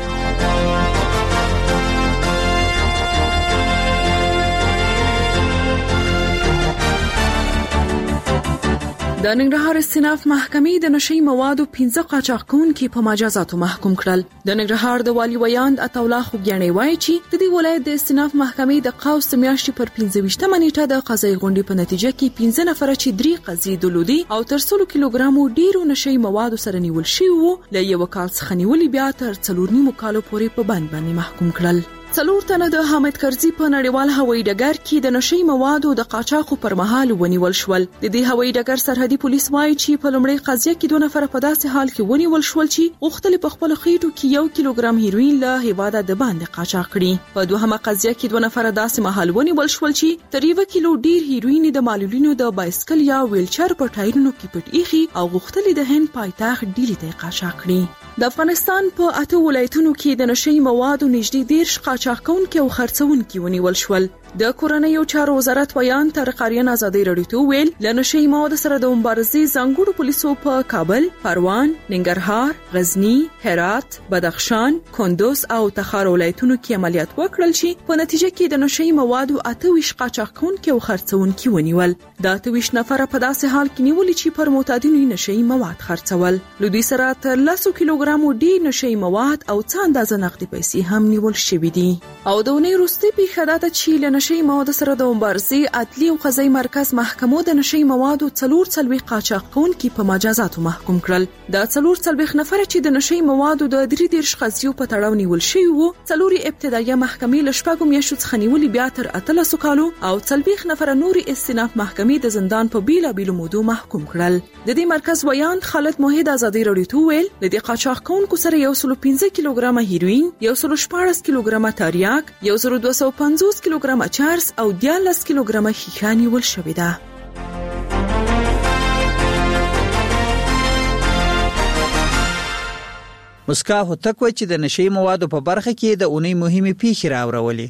د ننګرهار استیناف محکمې د نشئی موادو پنځه قاچاقونکي په مجازاتو محکوم کړل. د ننګرهار د والي ویاند عطاالله خوګیاڼي وایي چې د دې ولایت د استیناف محکمې د قوس میاشتې پر پنځه ویشتمه نیټه د قضایي غونډې په نتیجه کې پنځه نفر چې درې قضیې درلودي او تر سلو کیلوګرامو ډیرو نشئی موادو سره نیول شوي وو، له یو کال څخه نیولې بیا تر څلور نیمو کالو پورې په بند باندې محکوم کړل. څلور تنه د حامد کرزي په نړیوال هوایي ډګر کې د نشئی موادو د قاچاقو پر مهال ونیول شول. د دې هوایي ډګر سرحدي پولیس وایي چې په لومړۍ قضیه کې دوه نفر په داسې حال کې ونیول شول چې غوښتل په خپل خېټو کې یو کیلوګرام هیروین له هیواده د باندې قاچاق کړي. په دوهمه قضیه کې دوه نفر داسې مهال ونیول شول چې تر یو کیلو ډیر هیروین د معلولینو د بایسکل یا ویلچر په ټایرونو کې پټ ایخي او غوښتل د هند پایتخت ډیلی ته قاچاق کړي. د افغانستان په اته ولایتونو کې د نشئی موادو نږدې دیرش قاچاق قاچاق کوونکي او خرڅوونکي ونیول شول. د کورنیو چارو وزارت ویان طارق آریان ازادي رادیو ته ویل لنشي مواد سره د مبارزې ځانګړو پولیسو په کابل، پروان، ننګرهار، غزنی، هرات، بدخشان، کندوز او تخار ولایتونو کې عملیات وکړل شي. په نتیجه کې د نشي موادو اته ویشت قاچاق کوونکي او خرڅوونکي ونیول. دا اته ویشت نفر په داسې حال کې نیول چې پر معتادینو نشي مواد خرڅول. لودي سره تر لسو کیلوګرامو ډیر نشي مواد او څه اندازه نقدي پیسې هم نیول شوې دي. او د ونې وروستي پیښه دا چې له نشي مواد سره د مبارزې عدلي او قضایي مرکز محکمو د نشي موادو څلور څلوي قاچاق کوونکي په مجازاتو محکوم کړل. دا څلور څلوي نفر چې د نشي موادو د درې دیرش قضیو په تړاو نیول شوی وو، څلوري ابتدایي محکمې له شپږو میاشتو څخه نیولې بیا تر اتلسو کالو او څلوېښت نفر نوري استئناف محکمې د زندان په بیلابیلو مودو محکوم کړل. د دې مرکز ویان خالد موحد ازادي رادیو ته ویل د دې قاچاق کوونکو سره یو سل پنځه کیلوګرامه هیروین، یو سل شپاړس کیلوګرامه تریاک، یو زر دوه سوه پنځوس کیلوګرامه چرس او دیارلس کیلوګرامه ښیښه نیول شوې ده. مسکا هوتک وایي چې د نشي موادو په برخه کې د اونۍ مهمې پیښې راوړولې.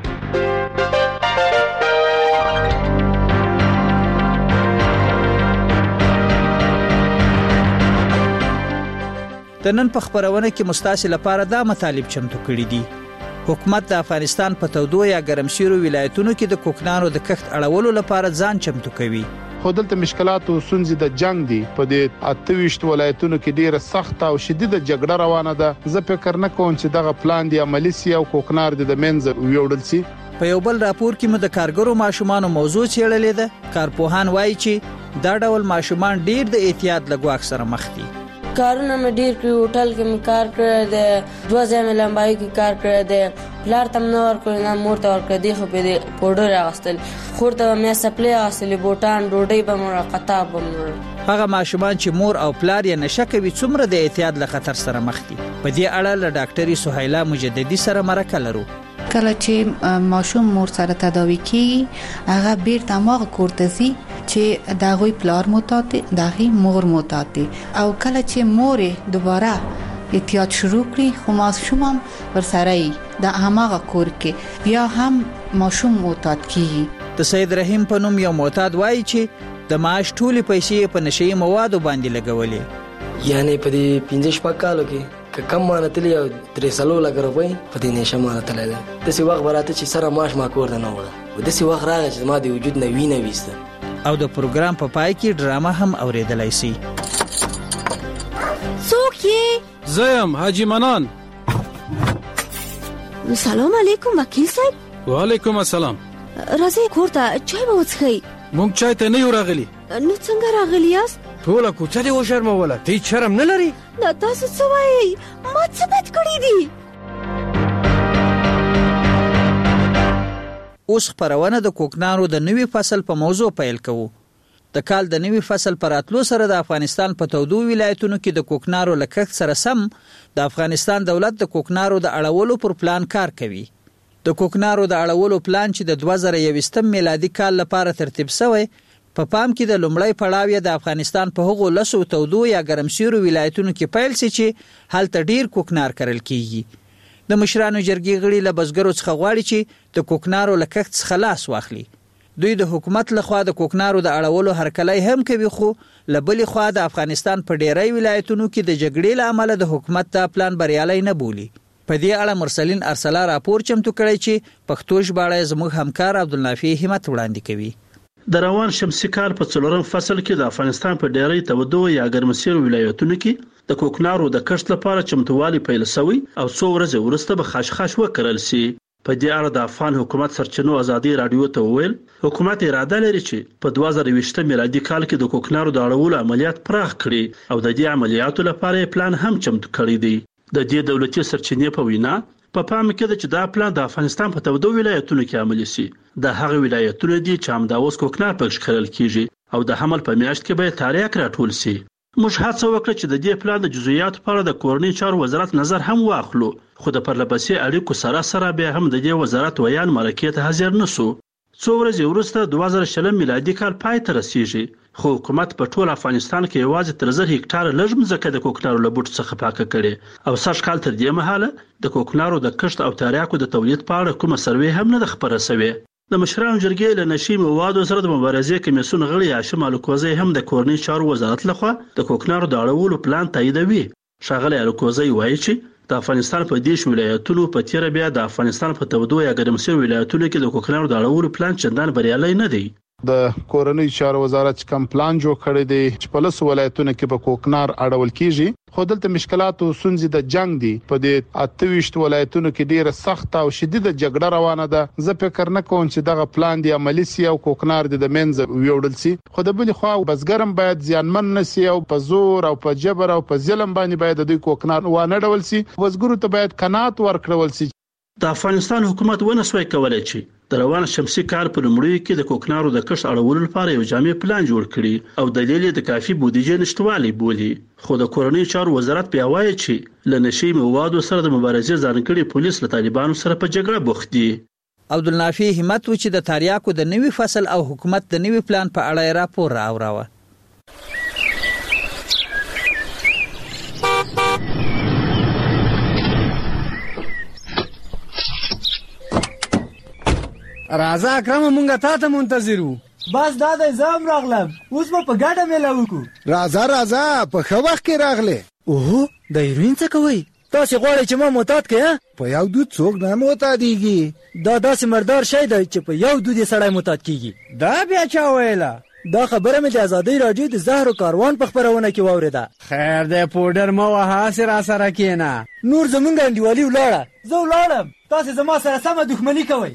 د نن په خبرونه کې مستاسي لپاره دا مطالب چمتو کړي دي. حکومت د افغانستان په تودو یا ګرمسیرو ولایتونو کې د کوکنارو د کښت اړولو لپاره ځان چمتو کوي. خو دلته مشکلات او سنځي د جنگ دي. په دې اته ویشت ولایتونو کې ډیره سخت او شدیده جګړه روانه ده. زه فکر نه کوم چې دغه پلان دی عملی سي او کوکنار د منځ ویوړل سي. په یو بل راپور کې مو د کارګرو ماشومان موضوع څېړلې ده. کارپوهان وایي چې دا ډول ماشومان ډیر د احتیاط لګواک سره مخ دي. کارونه مې ډیر کړی، هوټل کې مې کار کړی دی، دوه ځای مې لمبایي کې کار کړی دی. پلار ته مې نه ورکړی، نه مور ته ورکړی دی، خو په دې پوډر اغوستل، خور ته مې سپلې اغوستلې، بوټان، ډوډۍ به مې قطاب به مې. هغه ماشومان چې مور او پلار یې نشه کوي څومره د احتیاط له خطر سره مخ دي. په دې اړه له ډاکټري سهیلا مجددي سره مرکه لرو. کله چې ماشوم مور سره تداوی کیږي هغه بیرته ماغه کورتزي چې داغوی پلار معتاد دي، داغي مور معتاد دي، او کله چې مور دوباره احتیاط شروع کړي خو ماشوم هم ورسره د هغه کور کې بیا هم ماشوم معتاد کیږي. د سید رحیم په نوم یو معتاد وایي چې د معاش ټولې پیسې په نشي موادو باندې لګولې. یعنی په دې پنځه شپږ کالو کې که کم مانتلی او درې سلو لګ روپۍ په دې نشه مانتلی ده. داسې وخت به راته چې سره معاش ما کور ته نه وړه، داسې وخت راغی چې ما د وجود نه وینه ویسته. او د پروګرام په پای کې ډرامه هم اوریدلای شي. څوک یې؟ زه یم حاجی منان. سلام علیکم وکیل صاحب. وعلیکم السلام. راځئ کور ته چای به وڅښئ. مونږ چای ته نه یو راغلي. نو څنګه راغلی یاست؟ ټوله کوڅه دې وشرموله، ته هیڅ شرم نه لري؟ دا تاسو څه وایئ؟ ما څه بد کړي دي؟ اوس خبرونه د کوکنارو د نوي فصل په موضوع پیل کوو. د کال د نوي فصل پر اتلو سره د افغانستان په تودو ولایتونو کې د کوکنارو لکښت سره سم د افغانستان دولت د کوکنارو د اړولو پر پلان کار کوي. د کوکنارو د اړولو پلان چې د دوه زره یوویشتم میلادي کال لپاره ترتیب شوی په پا پام کې د لومړی پړاو د افغانستان په هغو لسو تودو یا ګرمسیرو ولایتونو کې پیل شي چې هلته ډیر کوکنار کرل کیږي. د مشرانو جرګې غړي له بزګرو څخه غواړي چې د کوکنارو له کښت څخه لاس واخلي. دوی د حکومت لخوا د کوکنارو د اړولو هرکلی هم کوي، خو له بلې خوا د افغانستان په ډیری ولایتونو کې د جګړې له امله د حکومت دا پلان بریالی نه بولي. په دې اړه مرسلین ارسلا راپور چمتو کړی چې پښتو ژباړه زموږ همکار عبدالنافع همت وړاندې کوي. د روان شمسي کال په څلورم فصل کې د افغانستان په ډیری تودو یا ګرمسیرو ولایتونو کې د کوکنارو د کښت لپاره چمتووالي پیل شوی او څو ورځې وروسته به خاشخاش وکرل شي. په دې اړه د افغان حکومت سرچینو ازادي رادیو ته وویل حکومت اراده لري چې په دوه زره یوویشتم میلادي کال کې د کوکنارو د اړولو عملیات پراخ کړي او د دې عملیاتو لپاره پلان هم چمتو کړی دی. د دې دولتي سرچینې په وینا په پام کې ده چې دا پلان د افغانستان په تودو ولایتونو کې عملي شي. د هغه ولایتونو دي چې همدا اوس کوکنار پکې کرل کیږي او د حمل په میاشت کې به تاریخ راټول شي. موږ هڅه وکړه چې د دې پلان د جزئیاتو په اړه د کورنۍ چارو وزارت نظر هم واخلو، خو د پرلپسې اړیکو سره سره به هم د دې وزارت ویان مرکې ته حاضر نشو. څو ورځې وروسته دوه زره شلم میلادي کال پای ته رسیږي خو حکومت په ټول افغانستان کې یوازې تر زر هکټار لږ مځکه د کوکنارو له بوټو څخه پاکه کړې او سږ کال تر دې مهاله د کوکنارو د کښت او تریاکو د تولید په اړه کومه سروې هم نه ده خپره شوې. د مشرانو جرګې له نشي موادو سره د مبارزې کمیسیون غړي هاشم الکوزی هم د کورنۍ چارو وزارت لخوا د کوکنارو د اړولو پلان تاییدوي. ښاغلی الکوزی وایي چې د افغانستان په دیش ولایتونو په تیر بیا د افغانستان په تودو یا ګرم سوي ولایتونو کې د کوکنارو د اړولو پلان چندان بریالي نه دی. د کورنۍ چارو وزارت کم پلان جوړ کړی دی چې په لسو ولایتونو کې په کوکنار اړول کیږي، خو دلته مشکلات او ستونزې د جنگ دي. په دې اتهویشت ولایتونو کې ډیره سخت او شدیده جګړه روانه ده. زه فکر نه کوم چې دغه پلان دی عملی سي او کوکنار د منځ ویوړل سي. خو د بل خو بزګرم باید زیانمن نشي او په زور او په جبر او په ظلم باندې باید د کوکنار وانه ډول سي. بزګرو ته باید قناعت ورکړول سي. د افغانستان حکومت ونه سوی کولای چې د روان شمسي کال په لومړیو کې د کوکنارو د کښت اړولو لپاره یو جامع پلان جوړ کړي او دلیل یې د کافي بودیجې نشټوالی بولي. خو د کورنۍ چارو وزارت بیا وایي چې له نشي موادو سره د مبارزې ځانګړي پولیس له طالبانو سره په جګړه بوخت دي. عبدالنافع همت و چې د تریاکو د نوي فصل او حکومت د نوي پلان په اړه راپور راوړاوه. راځه اکرم مونږه تا ته منتظر وو. بس دا د زم راغلم، اوس به په ګډه میله وکړو. راځه راځه په ښه وخت کې راغله. اوه د هیروین څه کوي؟ تاسو غواړئ چې ما معتاد کړئ؟ په یو دود څوک نه معتادیږي. دا داسې مردار شی دی چې په یو دود یې سړی معتاد کیږي. دا بیا چا ویله؟ دا خبره مې د ازادۍ راډیو د زهرو کاروان په خپرونه کې واورېده. خیر دی پوډر مه وهه، هسې راسره کښېنه. نور زمونږ انډیوالي ولاړه، زه ولاړم، تاسې زما سره سمه دښمني کوئ.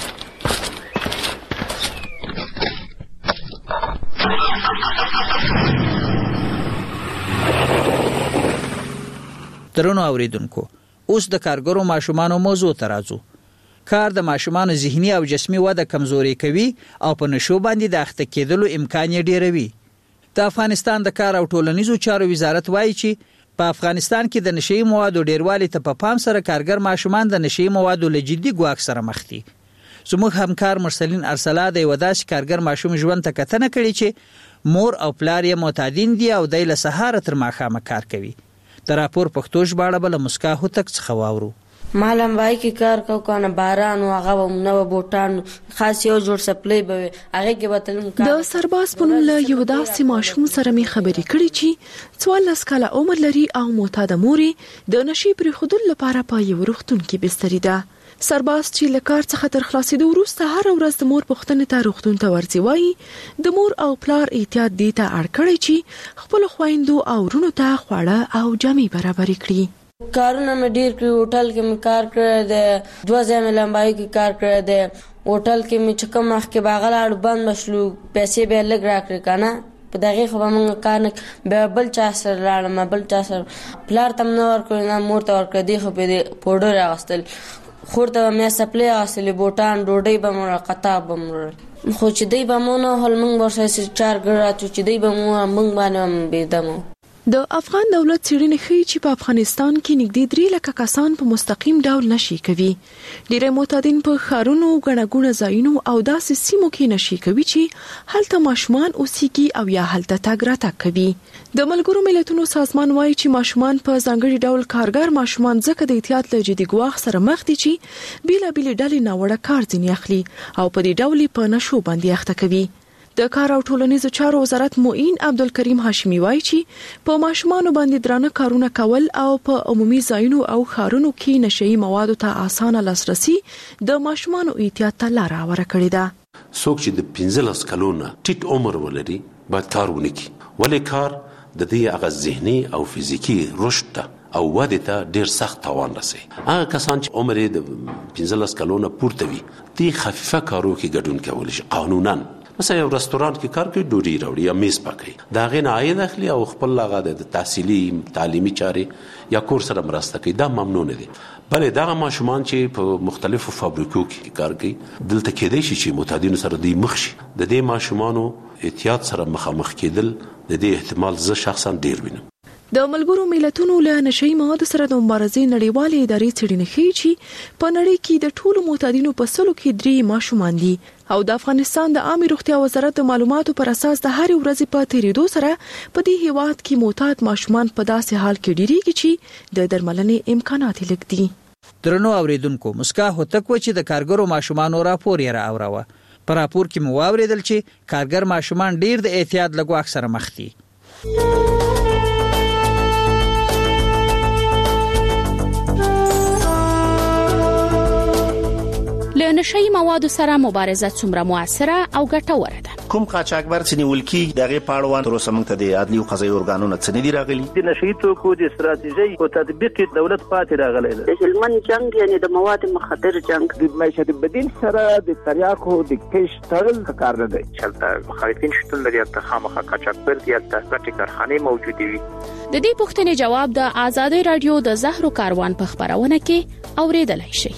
درنو اوریدونکو، اوس د کارګرو ماشومانو موضوع ته راځو. کار د ماشومانو ذهني او جسمي وده کمزوري کوي او په نشو باندې د اخته کېدلو امکان یې ډیروي. د افغانستان د کار او ټولنیزو چارو وزارت وایي چې په افغانستان کې د نشي موادو ډیروالي ته په پام سره کارګر ماشومان د نشي موادو له جدي ګواښ سره مخ دي. زموږ همکار مرسلین ارسلا د یو داسې کارګر ماشوم ژوند ته کتنه کړې چې مور او پلار یې معتادین دي او د له سهار تر ماښامه کار کوي. د راپور پښتو ژباړه بل مسکا هوتک څخه واورو. مالم وای کی کار کو کنه باران او هغه نو بوټان خاص یو جوړ سپلای به هغه کې وتلم. د سرباز په نوم له یو داسې ماشوم سره می خبرې کړې چې څوارلس کاله عمر لري او معتاده موري د نشي پرې خودل لپاره په یو روغتون کې بستری ده. سرباز چې له کار څخه تر خلاصېدو وروسته هر ورځ د مور پوښتنې ته روغتون ته ورځي. وایي د مور او پلار احتیاط دې ته اړ کړی چې خپل خویندو او ورونو ته خواړه او جامې برابرې کړي. کارونه مې ډیر کړی، هوټل کې مې کار کړی دی، دوه ځای مې لمبای کې کار کړی دی. هوټل کې مې چې کوم وخت کې باغلاړو بند مشلو پیسې به لږ راکړي کنه، په دغه خو به مونږ کار نه به بل چا سره لاړم، بل چا سره پلار تم نه ورکړ نه مور ته ورکړ دی. خو په پوډر راغستل خورته مې سپلې اصلي بوټان ډوډۍ به مور قطاب به مور خو چې دی به مونږ هل مونږ ورسره چار ګرا چې دی به مونږ مونږ باندې بيدمو. د افغان دولت څېړنې ښیي چې په افغانستان کې نږدې درې لکه کسان په مستقیم ډول نشي کوي. ډېری معتادین په ښارونو، ګڼه ګوڼه ځایونو او داسې سیمو کې نشي کوي چې هلته ماشومان اوسېږي او یا هلته تګ راتګ کوي. د ملګرو ملتونو سازمان وایي چې ماشومان په ځانګړي ډول کارګر ماشومان ځکه د احتیاط له جدي ګواښ سره مخ دي چې بېلابېلې ډلې ناوړه کار ځینې اخلي او په دې ډول په نشو باندې اخته کوي. د کار او ټولنیزو چارو وزارت معین عبدالکریم هاشمی وایي چې په ماشومانو باندې درانه کارونه کول او په عمومي ځایونو او ښارونو کې نشئی موادو ته اسانه لاسرسي د ماشومانو احتیاط ته لاره هواره کړې ده. څوک چې د پنځلس کلونو ټیټ عمر ولري باید کار ونه کړي، ولې کار د دې هغه ذهني او فزیکي رشد ته او وده ته ډیر سخت تاوان رسوي. هغه کسان چې عمر یې د پنځلس کلونو پورته وي دي خفیفه کارو کې ګډون کولی شي. قانونا مثلا یو رستورانت کې کار کوي، ډوډۍ راوړي یا میز پاکوي، دا غي نه عاید اخلي او خپل هغه د تحصیلي تعلیمي چارې یا کور سره مرسته کوي، دا ممنوع نه دي. بلې دا ماشومان چې په مختلفو فابریکو کې کار کوي دلته کېدای شي چې معتادینو سره دوی مخ شي. د دې ماشومانو احتیاط سره مخامخ کېدل د دې احتمال زه شخصا ډیر وینم. د ملګرو ملتونو له نشئی موادو سره د مبارزې نړیوالې ادارې څېړنې ښیي چې په نړۍ کې د ټولو معتادینو په سلو کې درې ماشومان دي او د افغانستان د عامه روغتیا وزارت د معلوماتو پر اساس د هر ورځې په تیریدو سره په دې هیواد کې معتاد ماشومان په داسې حال کې ډیریږي چې د درملنې امکانات لږ دي. درنو اوریدونکو، مسکا هوتک و چې د کارګرو ماشومان راپور یې را اوراوه. په راپور کې مو واوریدل چې کارګر ماشومان ډیر د احتیاط لګو اکثر مخ دي. له نشئی موادو سره مبارزه څومره موثره او ګټوره ده؟ کوم قاچاقبر چې نیول کیږي دغه پاړوان تر اوسه موږ ته د عدلي او قضایي ارګانونو څخه نه دی راغلي. د نشئی توکو د استراتیژي او تطبیق دولت پاتې راغلی دی. د هلمند جنگ یعنی د مواد مخدر جنگ د معیشت بدیل سره د تریاکو د کش تړل کار نه دی. چلته مخالفین شتون لري چې خامخا قاچاقبر دي یا ګټې کارخانه موجوده وي. د دې پوښتنې جواب د آزادۍ رادیو د زهرو کاروان په خبرونه کې اوریدلای شئ.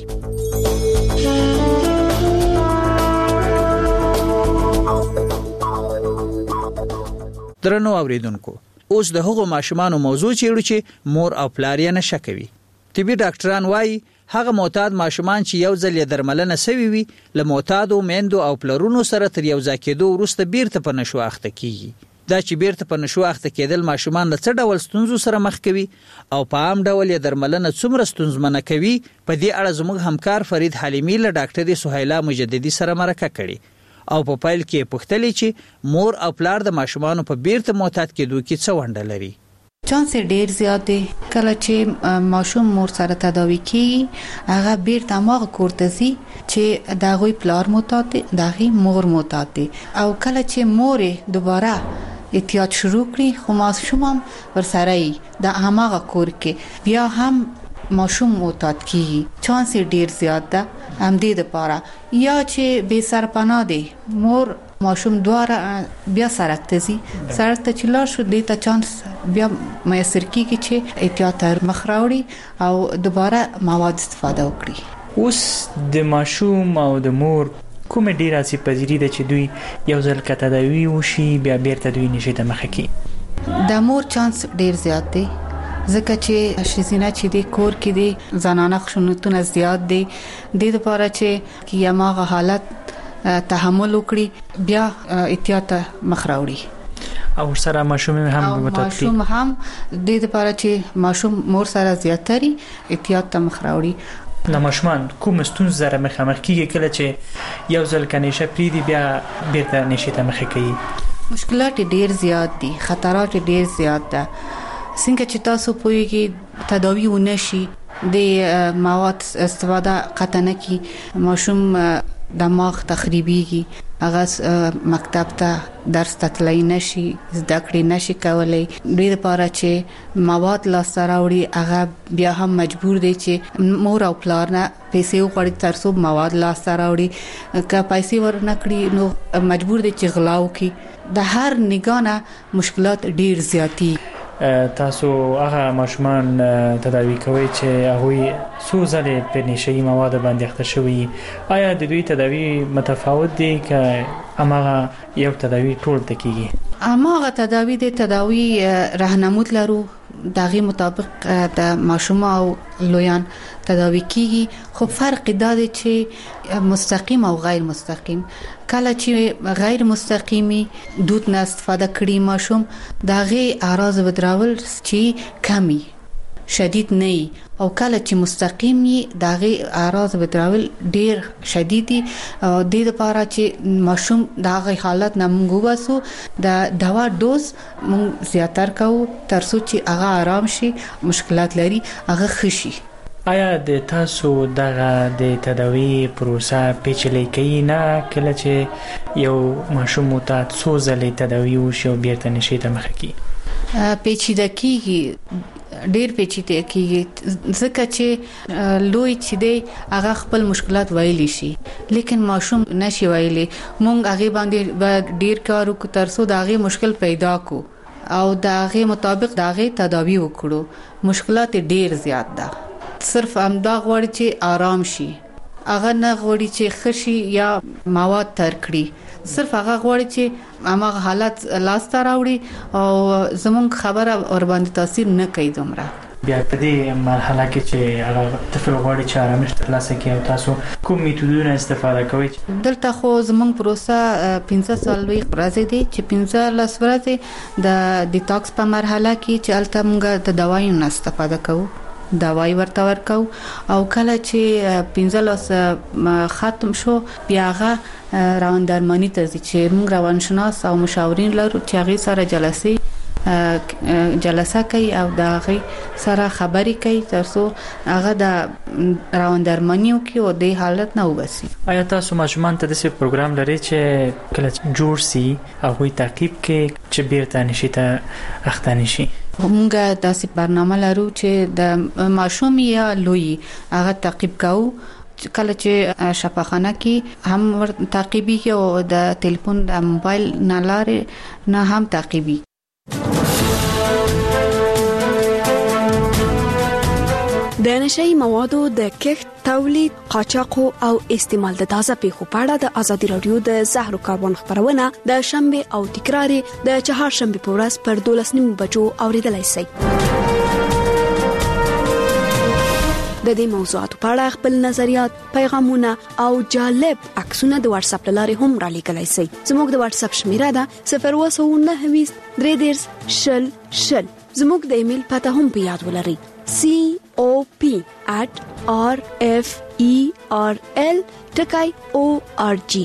درنو اوریدونکو، اوس د هغو ماشومانو موضوع چیرو چې مور او پلار یې نشه کوي. طبي ډاکټران وایي هغه معتاد ماشومان چې یو ځل یې درملنه سوي وي له معتادو میندو او پلرونو سره تر یو ځای کېدو وروسته بیرته په نشو اخته کیږي. دا چې بیرته په نشو اخته کېدل ماشومان له څه ډول ستونزو سره مخ کوي او په عام ډول یې درملنه څومره ستونزمنه کوي، په دې اړه زموږ همکار فرید حلیمی له ډاکټرې سهیلا مجددي سره مرکه کړې او په پایل کې پوښتلې چې مور او پلار د ماشومانو په بیرته معتاد کېدو کې څه ونډه لري. چانس ډیر زیات دی. کله چې ماشوم مور سره تداوی کیږي هغه بیرته ماغه کوړته سي چې دا غوي پلار معتاد دی، دا غي مور معتاد دی، او کله چې مور دوباره احتیاط شروع کړي خو ماشوم هم ورسره د هغه کور کې بیا هم ماشوم معتاد کیږي. چانس ډیر زیات ده. هم دې د پاره یا چې بے سرپناه دی مور ماشوم دواره بیا سرک تزي سرک ته چلا شو دې ته چانس بیا میسر کیږي چې احتیاط تر مخ راوړي او دوباره مواد استفاده وکړي. اوس د ماشوم او د مور کوم ډیر اسی پذیری ده چې دوی یو ځل کته دوی وشي بیا بیرته دوی نشي ته مخ کی. د مور چانس ډیر زیات دی ځکه چې شزینه چې د کور کې دی زنانه خشونتونه زیات دی. د لپاره چې کیماغه حالت تحمل وکړي بیا احتیاط مخ راوړي او سره ماشوم هم متوقع ماشوم هم د لپاره چې ماشوم مور سره زیاتري احتیاط ته مخ راوړي. د ماشومان کوم ستونزې سره مخامخ کیږي کله چې یو ځل کنيشه پریدي بیا بیرته نشي ته مخ کوي؟ مشکلات ډیر زیات دي، خطرات ډیر زیات ده. څنګه چې تاسو پوهیږئ تداوی ونشي د مواد استفاده قطع نه کی ماشوم دماغ تخریبيږي، هغه مکتب ته درس تتلای نشي، زده کړې نشي کولای. ډېر لپاره چې مواد لا سره وړي هغه بیا هم مجبور دي چې مور او پلار نه پیسې وغواړي ترڅو مواد لا سره وړي. که پیسې ورنکړي نو مجبور دي چې غلا وکړي. د هر نگانه مشکلات ډېر زیاتی. تاسو هغه ماشومان تداوی کوي چې هغه څو ځله په نشئی مواد باندې اخته شوی، آیا د دوی تداوی متفاوت دي که امغه یو تداوی ټول تکیږي؟ امغه تداوی د تداوی راهنمود لرو دغه مطابق د ماشوم او لویان تداوی کیږي. خو فرق دا دی چې مستقیم او غیر مستقیم. کله چې غیر مستقیمی دود نه استفاده کړي ماشوم دغه اعراض بدراول چې کمی شدید نه او کله چې مستقیمی دغه اعراض بدراول ډیر شدیدي او د لپاره چې ماشوم دغه حالت نه موږ واسو د دوا ډوز موږ زیاتر کوو ترڅو چې هغه آرام شي، مشکلات لري هغه خشي. آیا د تاسو دغه د تداوی پروسه پیچلې کوي نه کله چې یو ماشوم ته څو ځلې تداوی وشي او بیرته نشي ته مخ کی؟ پیچیده کیږي، ډیر پیچیده کیږي ځکه چې لوی چې دی هغه خپل مشکلات وایلی شي لیکن ماشوم نشي وایلی. مونږ هغه باندې ډیر کار وکړو ترڅو دا غي مشکل پیدا کو او دا غي مطابق دا غي تداوی وکړو. مشکلات ډیر زیات ده. صرف امدا غوړي چې آرام شي، هغه نه غوړي چې خشي یا مواد تر کړی، صرف هغه غوړي چې هغه حالت لاس ته راوړي او زمونږ خبره ور باندې تاثیر نه کوي دومره. بیا په دې مرحله کې چې هغه طفل غواړي چې آرامش ترلاسه کړي او تاسو کوم میتودونه استفاده کوئ؟ دلته خو زمونږ پروسه پنځه څلوېښت ورځې دی چې پنځه لس ورځې د ډیټاکس په مرحله کې چې هلته موږ د دوایو نه استفاده کوو، دوای ورته ورکو او کله چې پنځه لس ختم شو بیا هغه روان درمانی ته ځي چې موږ روانشناس او مشاورین لرو چې هغې سره جلسې جلسه کوي او د هغې سره خبرې کوي تر څو هغه د روان درمانی وکړي او د حالت نه وباسي. آیا تاسو ماشومان ته داسې پروګرام لرئ چې کله جوړ سي هغوی تعقیب کړي چې بیرته نشي ته اخته نشي؟ موږ داسې برنامه لرو چې د ماشوم یا لوی هغه تعقیب کوو، کله چې شفاخانه کې هم ور تعقیبي او د ټلیفون د موبایل نه لارې نه هم تعقیبي. د نشئی موادو د کښت، تولید، قاچاق او استعمال د تازه پیښو په اړه د ازادي رادیو د زهرو کاروان خبرونه د شنبه او تکرار د چهارشنبه په ورځ پر دولس نیمو بجو اوریدلای شئ. د دې موضوعاتو په اړه خپل نظریات، پیغامونه او جالب عکسونه د واتس اپ لارې هم را لیږلای شئ. زموږ د واتس اپ شمیره ده صفر اووه نهه ویشت درې دېرش شل شل. زموږ د ایمیل پته هم په یاد ولرئ c o p at r f e r l ټکای o r g.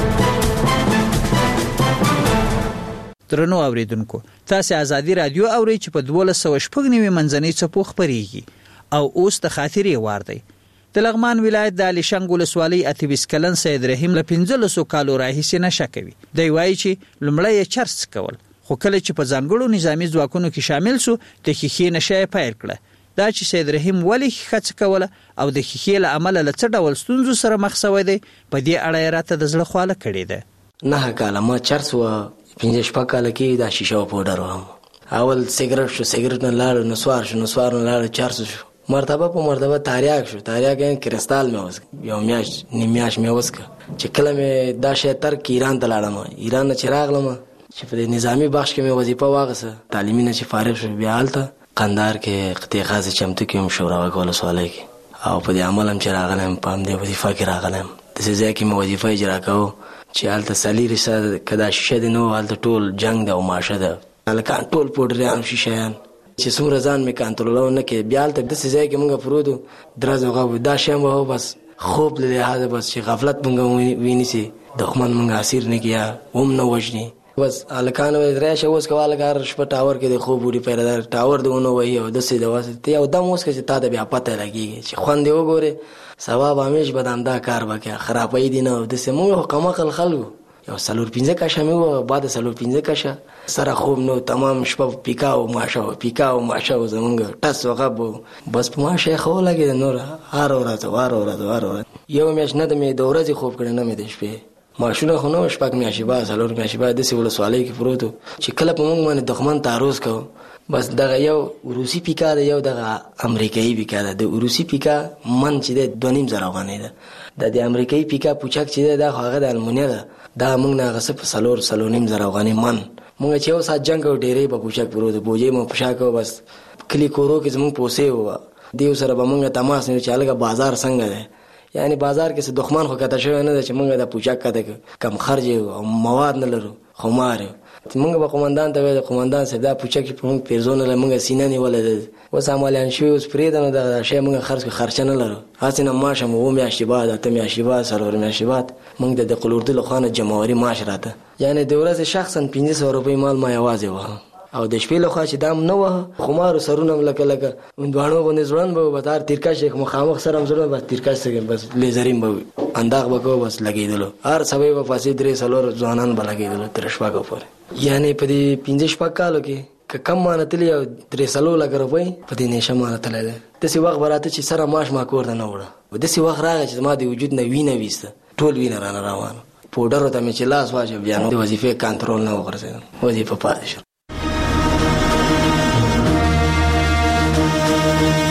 درنو اوریدونکو، تاسو ازادي رادیو اورئ چې په دولس سوه شپږ نوي منځنۍ څپو خبريږي او اوس د خاطرې وار دی. د لغمان ولایت د علي شنګ ولسوالۍ اته ویشت کلن سید رحیم له پنځلسو کالو راهیسې نشه کوي. دی وایي چې لومړی یې چرس کول، خو کله چې په ځانګړو نظامی ځواکونو کې شامل سو د ښیښې نشه یې پیل کړه. دا چې سید رحیم ولې ښه کوله او د ښیښې له امله له څه ډول ستونزو سره مخ شوی دی، په دې اړه یې راته د زړه خواله کړې ده. نه کاله ما چرس و، پنځه شپږ کاله کې دا شیشه و پوډر وم. اول سیګریټ شو، سیګریټ نه لاړ، نسوار شو، نسوار نه لاړ، چرس شو، مرتبه په مرتبه تاریاک شو. تاریاک یې کرستال مې وسک، یو میاشت نیم میاشت مې وسک چې کله مې دا شی ترک ایران ته لاړم. ایران نه چې راغلم چې په نظامی بخش کې مې وظیفه واغسه، تعلیمي نه چې فارغ شو، بیا هلته قندهار کې قطعه غازي چمتو کې هم شورا وکول سوالای کې او په دې عمل هم چې راغلم په هم دې وظیفه کې راغلم. د څه ځای کې مې وظیفه اجرا کوو چې هلته سلیری سره کدا شیشه دی نو هلته ټول جنگ ده او ماشه ده، هلکان ټول پوډریان شیشهیان چې څومره ځان مې کنټرولو نه کې. بیا هلته داسې ځای کې موږ پرودو درز هغه دا شی به بس خوب له لحاظه بس چې غفلت موږ وینیسي، دښمن موږ اسیر نه کیا هم نه وژني. بس هلکان وایي راشه اوس کواله کار شپه ټاور کې د خوب وړي پیدا ټاور دونه وایي او داسې د واسطه یو دم اوس چې تا د بیا پته لګېږي چې خوند یې وګورې ثواب همیش به دا کار وکړي، خرابوي دي نه داسې. موږ قمقل خلکو یو څلور پنځه کشه مې وه، بعد څلور پنځه کشه سره خوب نو تمام شپه پیکا او ماشه و پیکا او ماشه و زمونږ ټس و غب و بس په ماشه یې ښه ولګېده. نور هر ورځ هر ورځ هر ورځ یو میاشت نه د مې د ورځې خوب کړی نه مې د شپې. ماشونه خو نه شپږ میاشتې بعد څلور میاشتې بعد داسې ولسوالۍ کې پروت و چې کله په موږ باندې دښمن تعرض کوو بس دغه یو روسي پیکا ده یو دغه امریکایي پیکا ده. د روسي پیکا من چې ده دوه نیم زره افغانۍ ده، د د امریکایي پیکا پوچک چې ده دا خو هغه د المونیا ده، دا موږ نه هغه څه په څلور څلور نیم زره افغانۍ من. موږ چې یو ساعت جنګ او ډېرې به پوچک پروت و، بوجۍ مو په شا کوو. بس کلي کورو کې زموږ پوسې وه، دیو سره به موږ تماس نه چې هلکه بازار څنګه دی، یعنی بازار کې څه دښمن خو کته شوی نه ده چې موږ د پوچک کته کم خرج او مواد نه لرو خمار یو. موږ به قومندان ته وایو قومندان صاحب دا پوچک چې په موږ پیرزونه له موږ سینه نیولې ده، اوس عملیان شوي اوس پرېږده نو دغه شی موږ خرڅ کړو، خرچه نه لرو. هسې نه ماشه مو اووه میاشتې بعد اته میاشتې بعد څلور میاشتې بعد موږ د د قلوردو له خوا نه جمعواري معاش راته، یعنې د ورځې شخصا پنځه سوه روپۍ مال ما یوازې وه. او د شپې له خوا چې دام نه وه خمارو سرونه م لکه لکه هندواڼو باندې زړن به به تار تیرکش مخامخ سره م زړه بس تیرکش سره بس لیزرین به انداغ به کوو بس لګېدلو، هر سبی به پاسې درې څلور ځوانان به لګېدلو تر شپږو پورې. یعنې په دې پنځه شپږ کالو کې که کم مانه تلي او درې څلور لکه روپۍ په دې نیشه مانه تللی دی. داسې وخت به راته چې سره معاش ما کور ته نه وړه، داسې وخت راغی چې زما د وجود نه وینه ویسته، ټول وینه رانه روانه. پوډرو ته مې چې لاس واچو بیا نو د وظیفې کنټرول نه وغورځېدم، وظیفه پاتې شوم.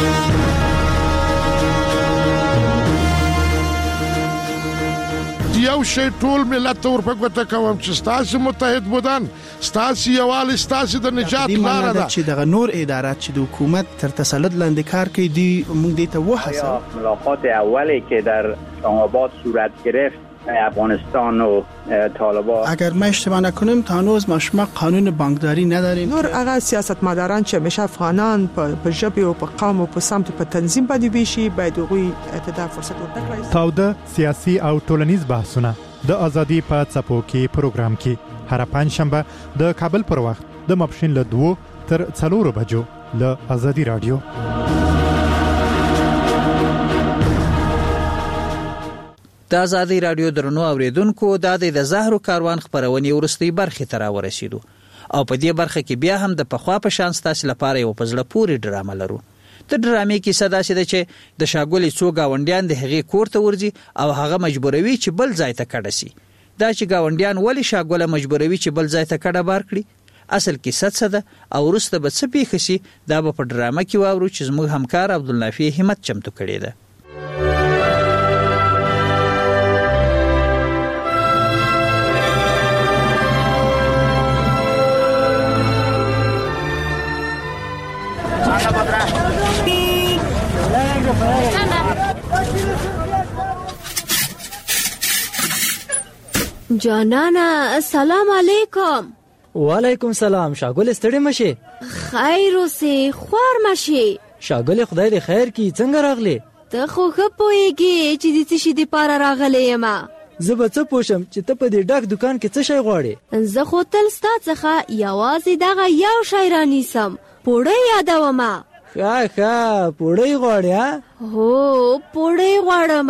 یو یو شی ټول ملت ته ورپګوته کوم چې ستاسو متحد بودن ستاسو یووالی ستاسو د نجات لاره ده چې دغه نور ادارات چې د حکومت تر تسلط لاندې کار کوي دی موږ دې ته وحسه ملاقات اولی که در اسلام‌آباد صورت گرفت افغانستان و طالبان اگر ما اشتباه نکنیم تا هنوز ما شما قانون بانکداری نداریم. نور هغه سیاستمداران چې همیشه افغانان په ژبه او په قوم او په سمت په تنظیم باندې ویشي باید هغوی ته فرصت ورکړي. تاوده سیاسي او ټولنیز بحثونه د ازادي په څپو کې پروګرام کې هر پنځ شنبه د کابل پر وخت د ماپښین له دوه تر څلورو بجو له ازادي رادیو. د ازادي رادیو درنو اوریدونکو د د زهرو کاروان خبرونې ورستۍ برخه تر ورسېدو او په دې برخه کې بیا هم د پخوا په شان ستاسو لپاره یو پزړه پوری ډرامه لرو. د ډرامې کې صدا سي ده چې د شاګولې څو گاونډیان د هغې کور ته ورځي او هغه مجبوروي چې بل ځای ته کډه سي. دا چې گاونډیان ولې شاګوله مجبوروي چې بل ځای ته کډه بار کړي اصل کې څه ده او ورسته به څه پیښ شي دا به په ډرامه کې واورو چې زموږ همکار عبدالنافع همت چمتو کړی ده. جانانا سلام علیکم. وعلیکم سلام. شاګل ستړي مشه؟ خیر اوسې خوار مشه. شاګل خدای دې خیر کی څنګه راغلی؟ ته خو ښه پوهېږې چې د څه شي دپاره راغلی یم. زه به څه پوښم چې ته په دې ډک دکان کې څه شی غواړې؟ زه خو تل ستا څخه یوازې دغه یو شی رانیسم، پوړۍ یادومه. ښه ښه پوړۍ غواړې ها؟ هو پوړۍ غواړم.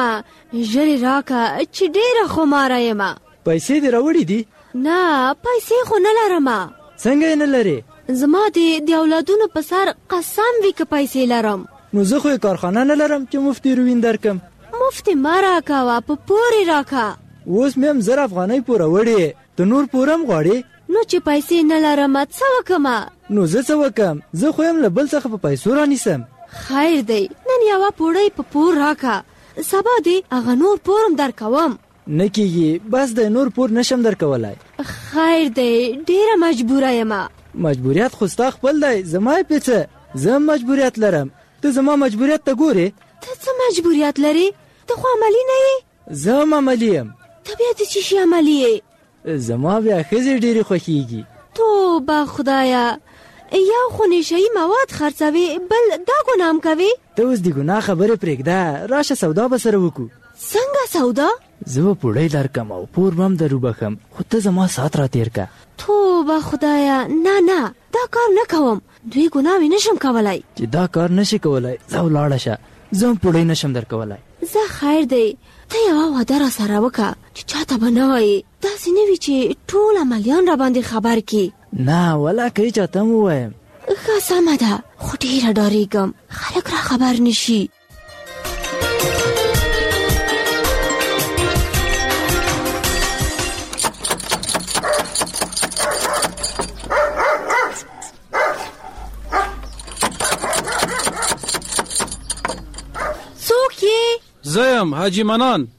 ژر راکه چې ډېره خماره یم. پیسې دې راوړې دي؟ نه پیسې خو نه لرم. څنګه یې نه لرې؟ زما د اولادونو په سر قسم وي که پیسې لرم. نو زه خو یې کارخانه نه لرم چې مفت هیروین درکم. مفت مه راکوه په پورې راکه. اوس مې هم زر افغانۍ پوره وړې، ته نور پور هم غواړې؟ نو چې پیسې نه لرم څه وکمه؟ نو زه څه وکم؟ زه خو یم له بل څخه په پیسو رانیسم. خیر دی نن یوه پوړۍ په پور راکه، سبا دې هغه نور پورم درکوم. نه کېږي بس د نور پور نشم درکولای. خیر دی ډېره مجبوره یم. مجبوریت خو ستا خپل دی، زما یې پیڅه. زه هم مجبوریت لرم، ته زما مجبوریت ته ګورې؟ ته څه مجبوریت لرې؟ ته خو عملي نه یې. زه هم عملي یم. ته بیا د څه شي عملي یې؟ زما بیا ښځې ډېرې خوښېږي. توبه خدایه، یو خو نشهیي مواد خرڅوي بل دا ګناه هم کوي. ته اوس د ګناه خبرې پرېږده، راشه سودا به سره وکړو. څنګه سودا؟ زه به پوړۍ درکم او پور به هم در وبخم، خو ته زما ساعت را تېر که. توبه خدایه، نه نه دا کار نه کوم، دوی ګناوې نشم کولی. چې دا کار نشي کولی ځه ولاړه شه، زه هم پوړۍ نشم در کولی. زه خیر دی ته یوه واده را سره وکړه چې چاته به نه وایې، داسې نه وي چې ټول عملیان را باندې خبر کړي. نه ولا که یې چاته هم ووایم. ښه سمه ده خو ډېره ډارېږم خلک را خبر نشي. زیم حاجی منان.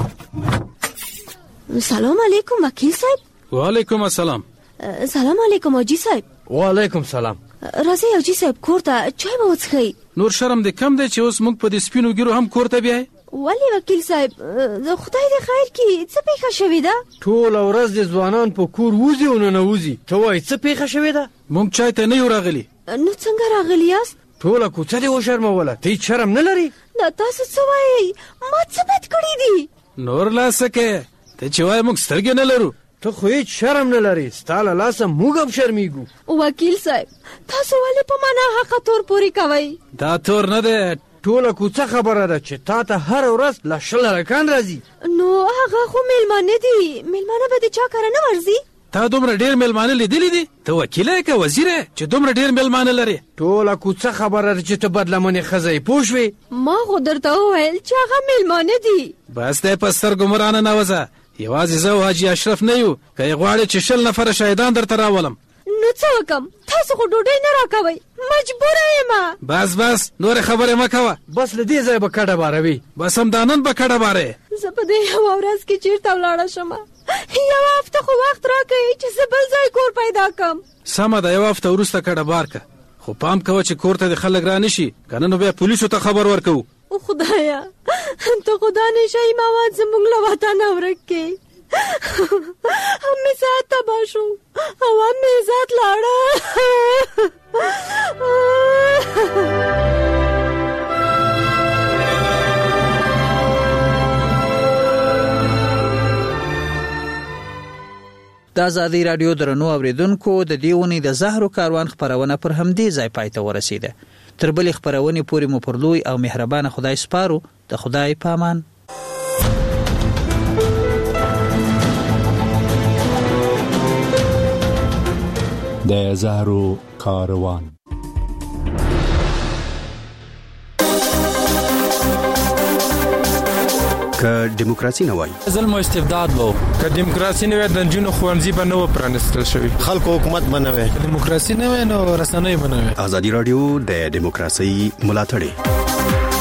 سلام علیکم وکیل صاحب. وعلیکم السلام. سلام علیکم حاجی صاحب. وعلیکم سلام. راځئ حاجی صاحب کور ته چای به وڅښئ. نور شرم دې کم دی چې اوس موږ په دې سپینو ګیرو هم کور ته بیایې؟ ولې وکیل صاحب خدای دې خیر کړي څه پیښه شوې ده؟ ټوله ورځ د ځوانان په کور وځي او ننوځي، ته وایې څه پیښه شوې ده؟ موږ چای ته نه یو راغلي. نو څنګه راغلي یاست؟ ټوله کوڅه دې وشرموله، ته هېڅ شرم نه لرې؟ دا تاسو څه وایئ؟ ما څه بد کړي دي؟ نور لا څه کوې؟ ته چې وایې موږ سترګې نه لرو، ته خو هېڅ شرم نه لرې، ستا له لاسه موږ هم شرمېږو. وکیل صاحب تاسو ولې په ما ناحقه تور پورې کوئ؟ دا تور نه دی، ټوله کوڅه خبره ده چې تا ته هره ورځ له شل هلکان راځي. نو هغه خو میلمانه دي، میلمانه به د چا کره نه ورځي؟ تا دومره ډېر میلمانه لیدلي دي؟ ته وکیله یې که وزیر یې چې دومره ډېر میلمانه لرې؟ ټوله کوڅه خبره ده چې ته بدلمنې ښځه یې، پوه شوې؟ ما خو درته وویل چې هغه میلمانه دي. بس دی په سترګو مو رانه نوځه، یوازې زه او حاجي اشرف نه یو، که یې غواړې چې شل نفره شهیدان درته راولم. نو څه وکم؟ تاسو خو ډوډۍ نه راکوئ، مجبوره یم. بس بس نور خبرې مه کوه، بس له دې ځای به کډه باروي. بس همدا نن به کډه بارې. زه په دې یوه ورځ کې چېرته ولاړه شم؟ یوه هفته خو وخت راکوئ چې زه بل ځای کور پیدا کړم. سمه ده، یوه هفته وروسته کډه بار که، خو پام کوه چې کور ته د خلک را نشي، که نه نو بیا پولیسو ته خبر ورکوو. او خدایا ته خدا نشئ مواد زموږ له وطنه ورک کړې. هم مې ساعت تباه شو او هم مې عزت لاړه. د آزادۍ راډیو درنو اوریدونکو، د دې ونې د زهرو کاروان خپرونه پر همدې ځای پای ته ورسیده. تر بلې خپرونې پورې مو پر لوی او مهربانه خدای سپارو. د خدای پامان. د زهرو کاروان. که دیموکراسي نه وای، ظلم او استبداد وو. که دیموکراسي نه وای، د جنونو خوانځي به نه و پرانستل شوی. خلکو حکومت بنوي. دیموکراسي نه وای نو رسنۍ بنوي. آزادي رادیو د دیموکراسي ملاتړي.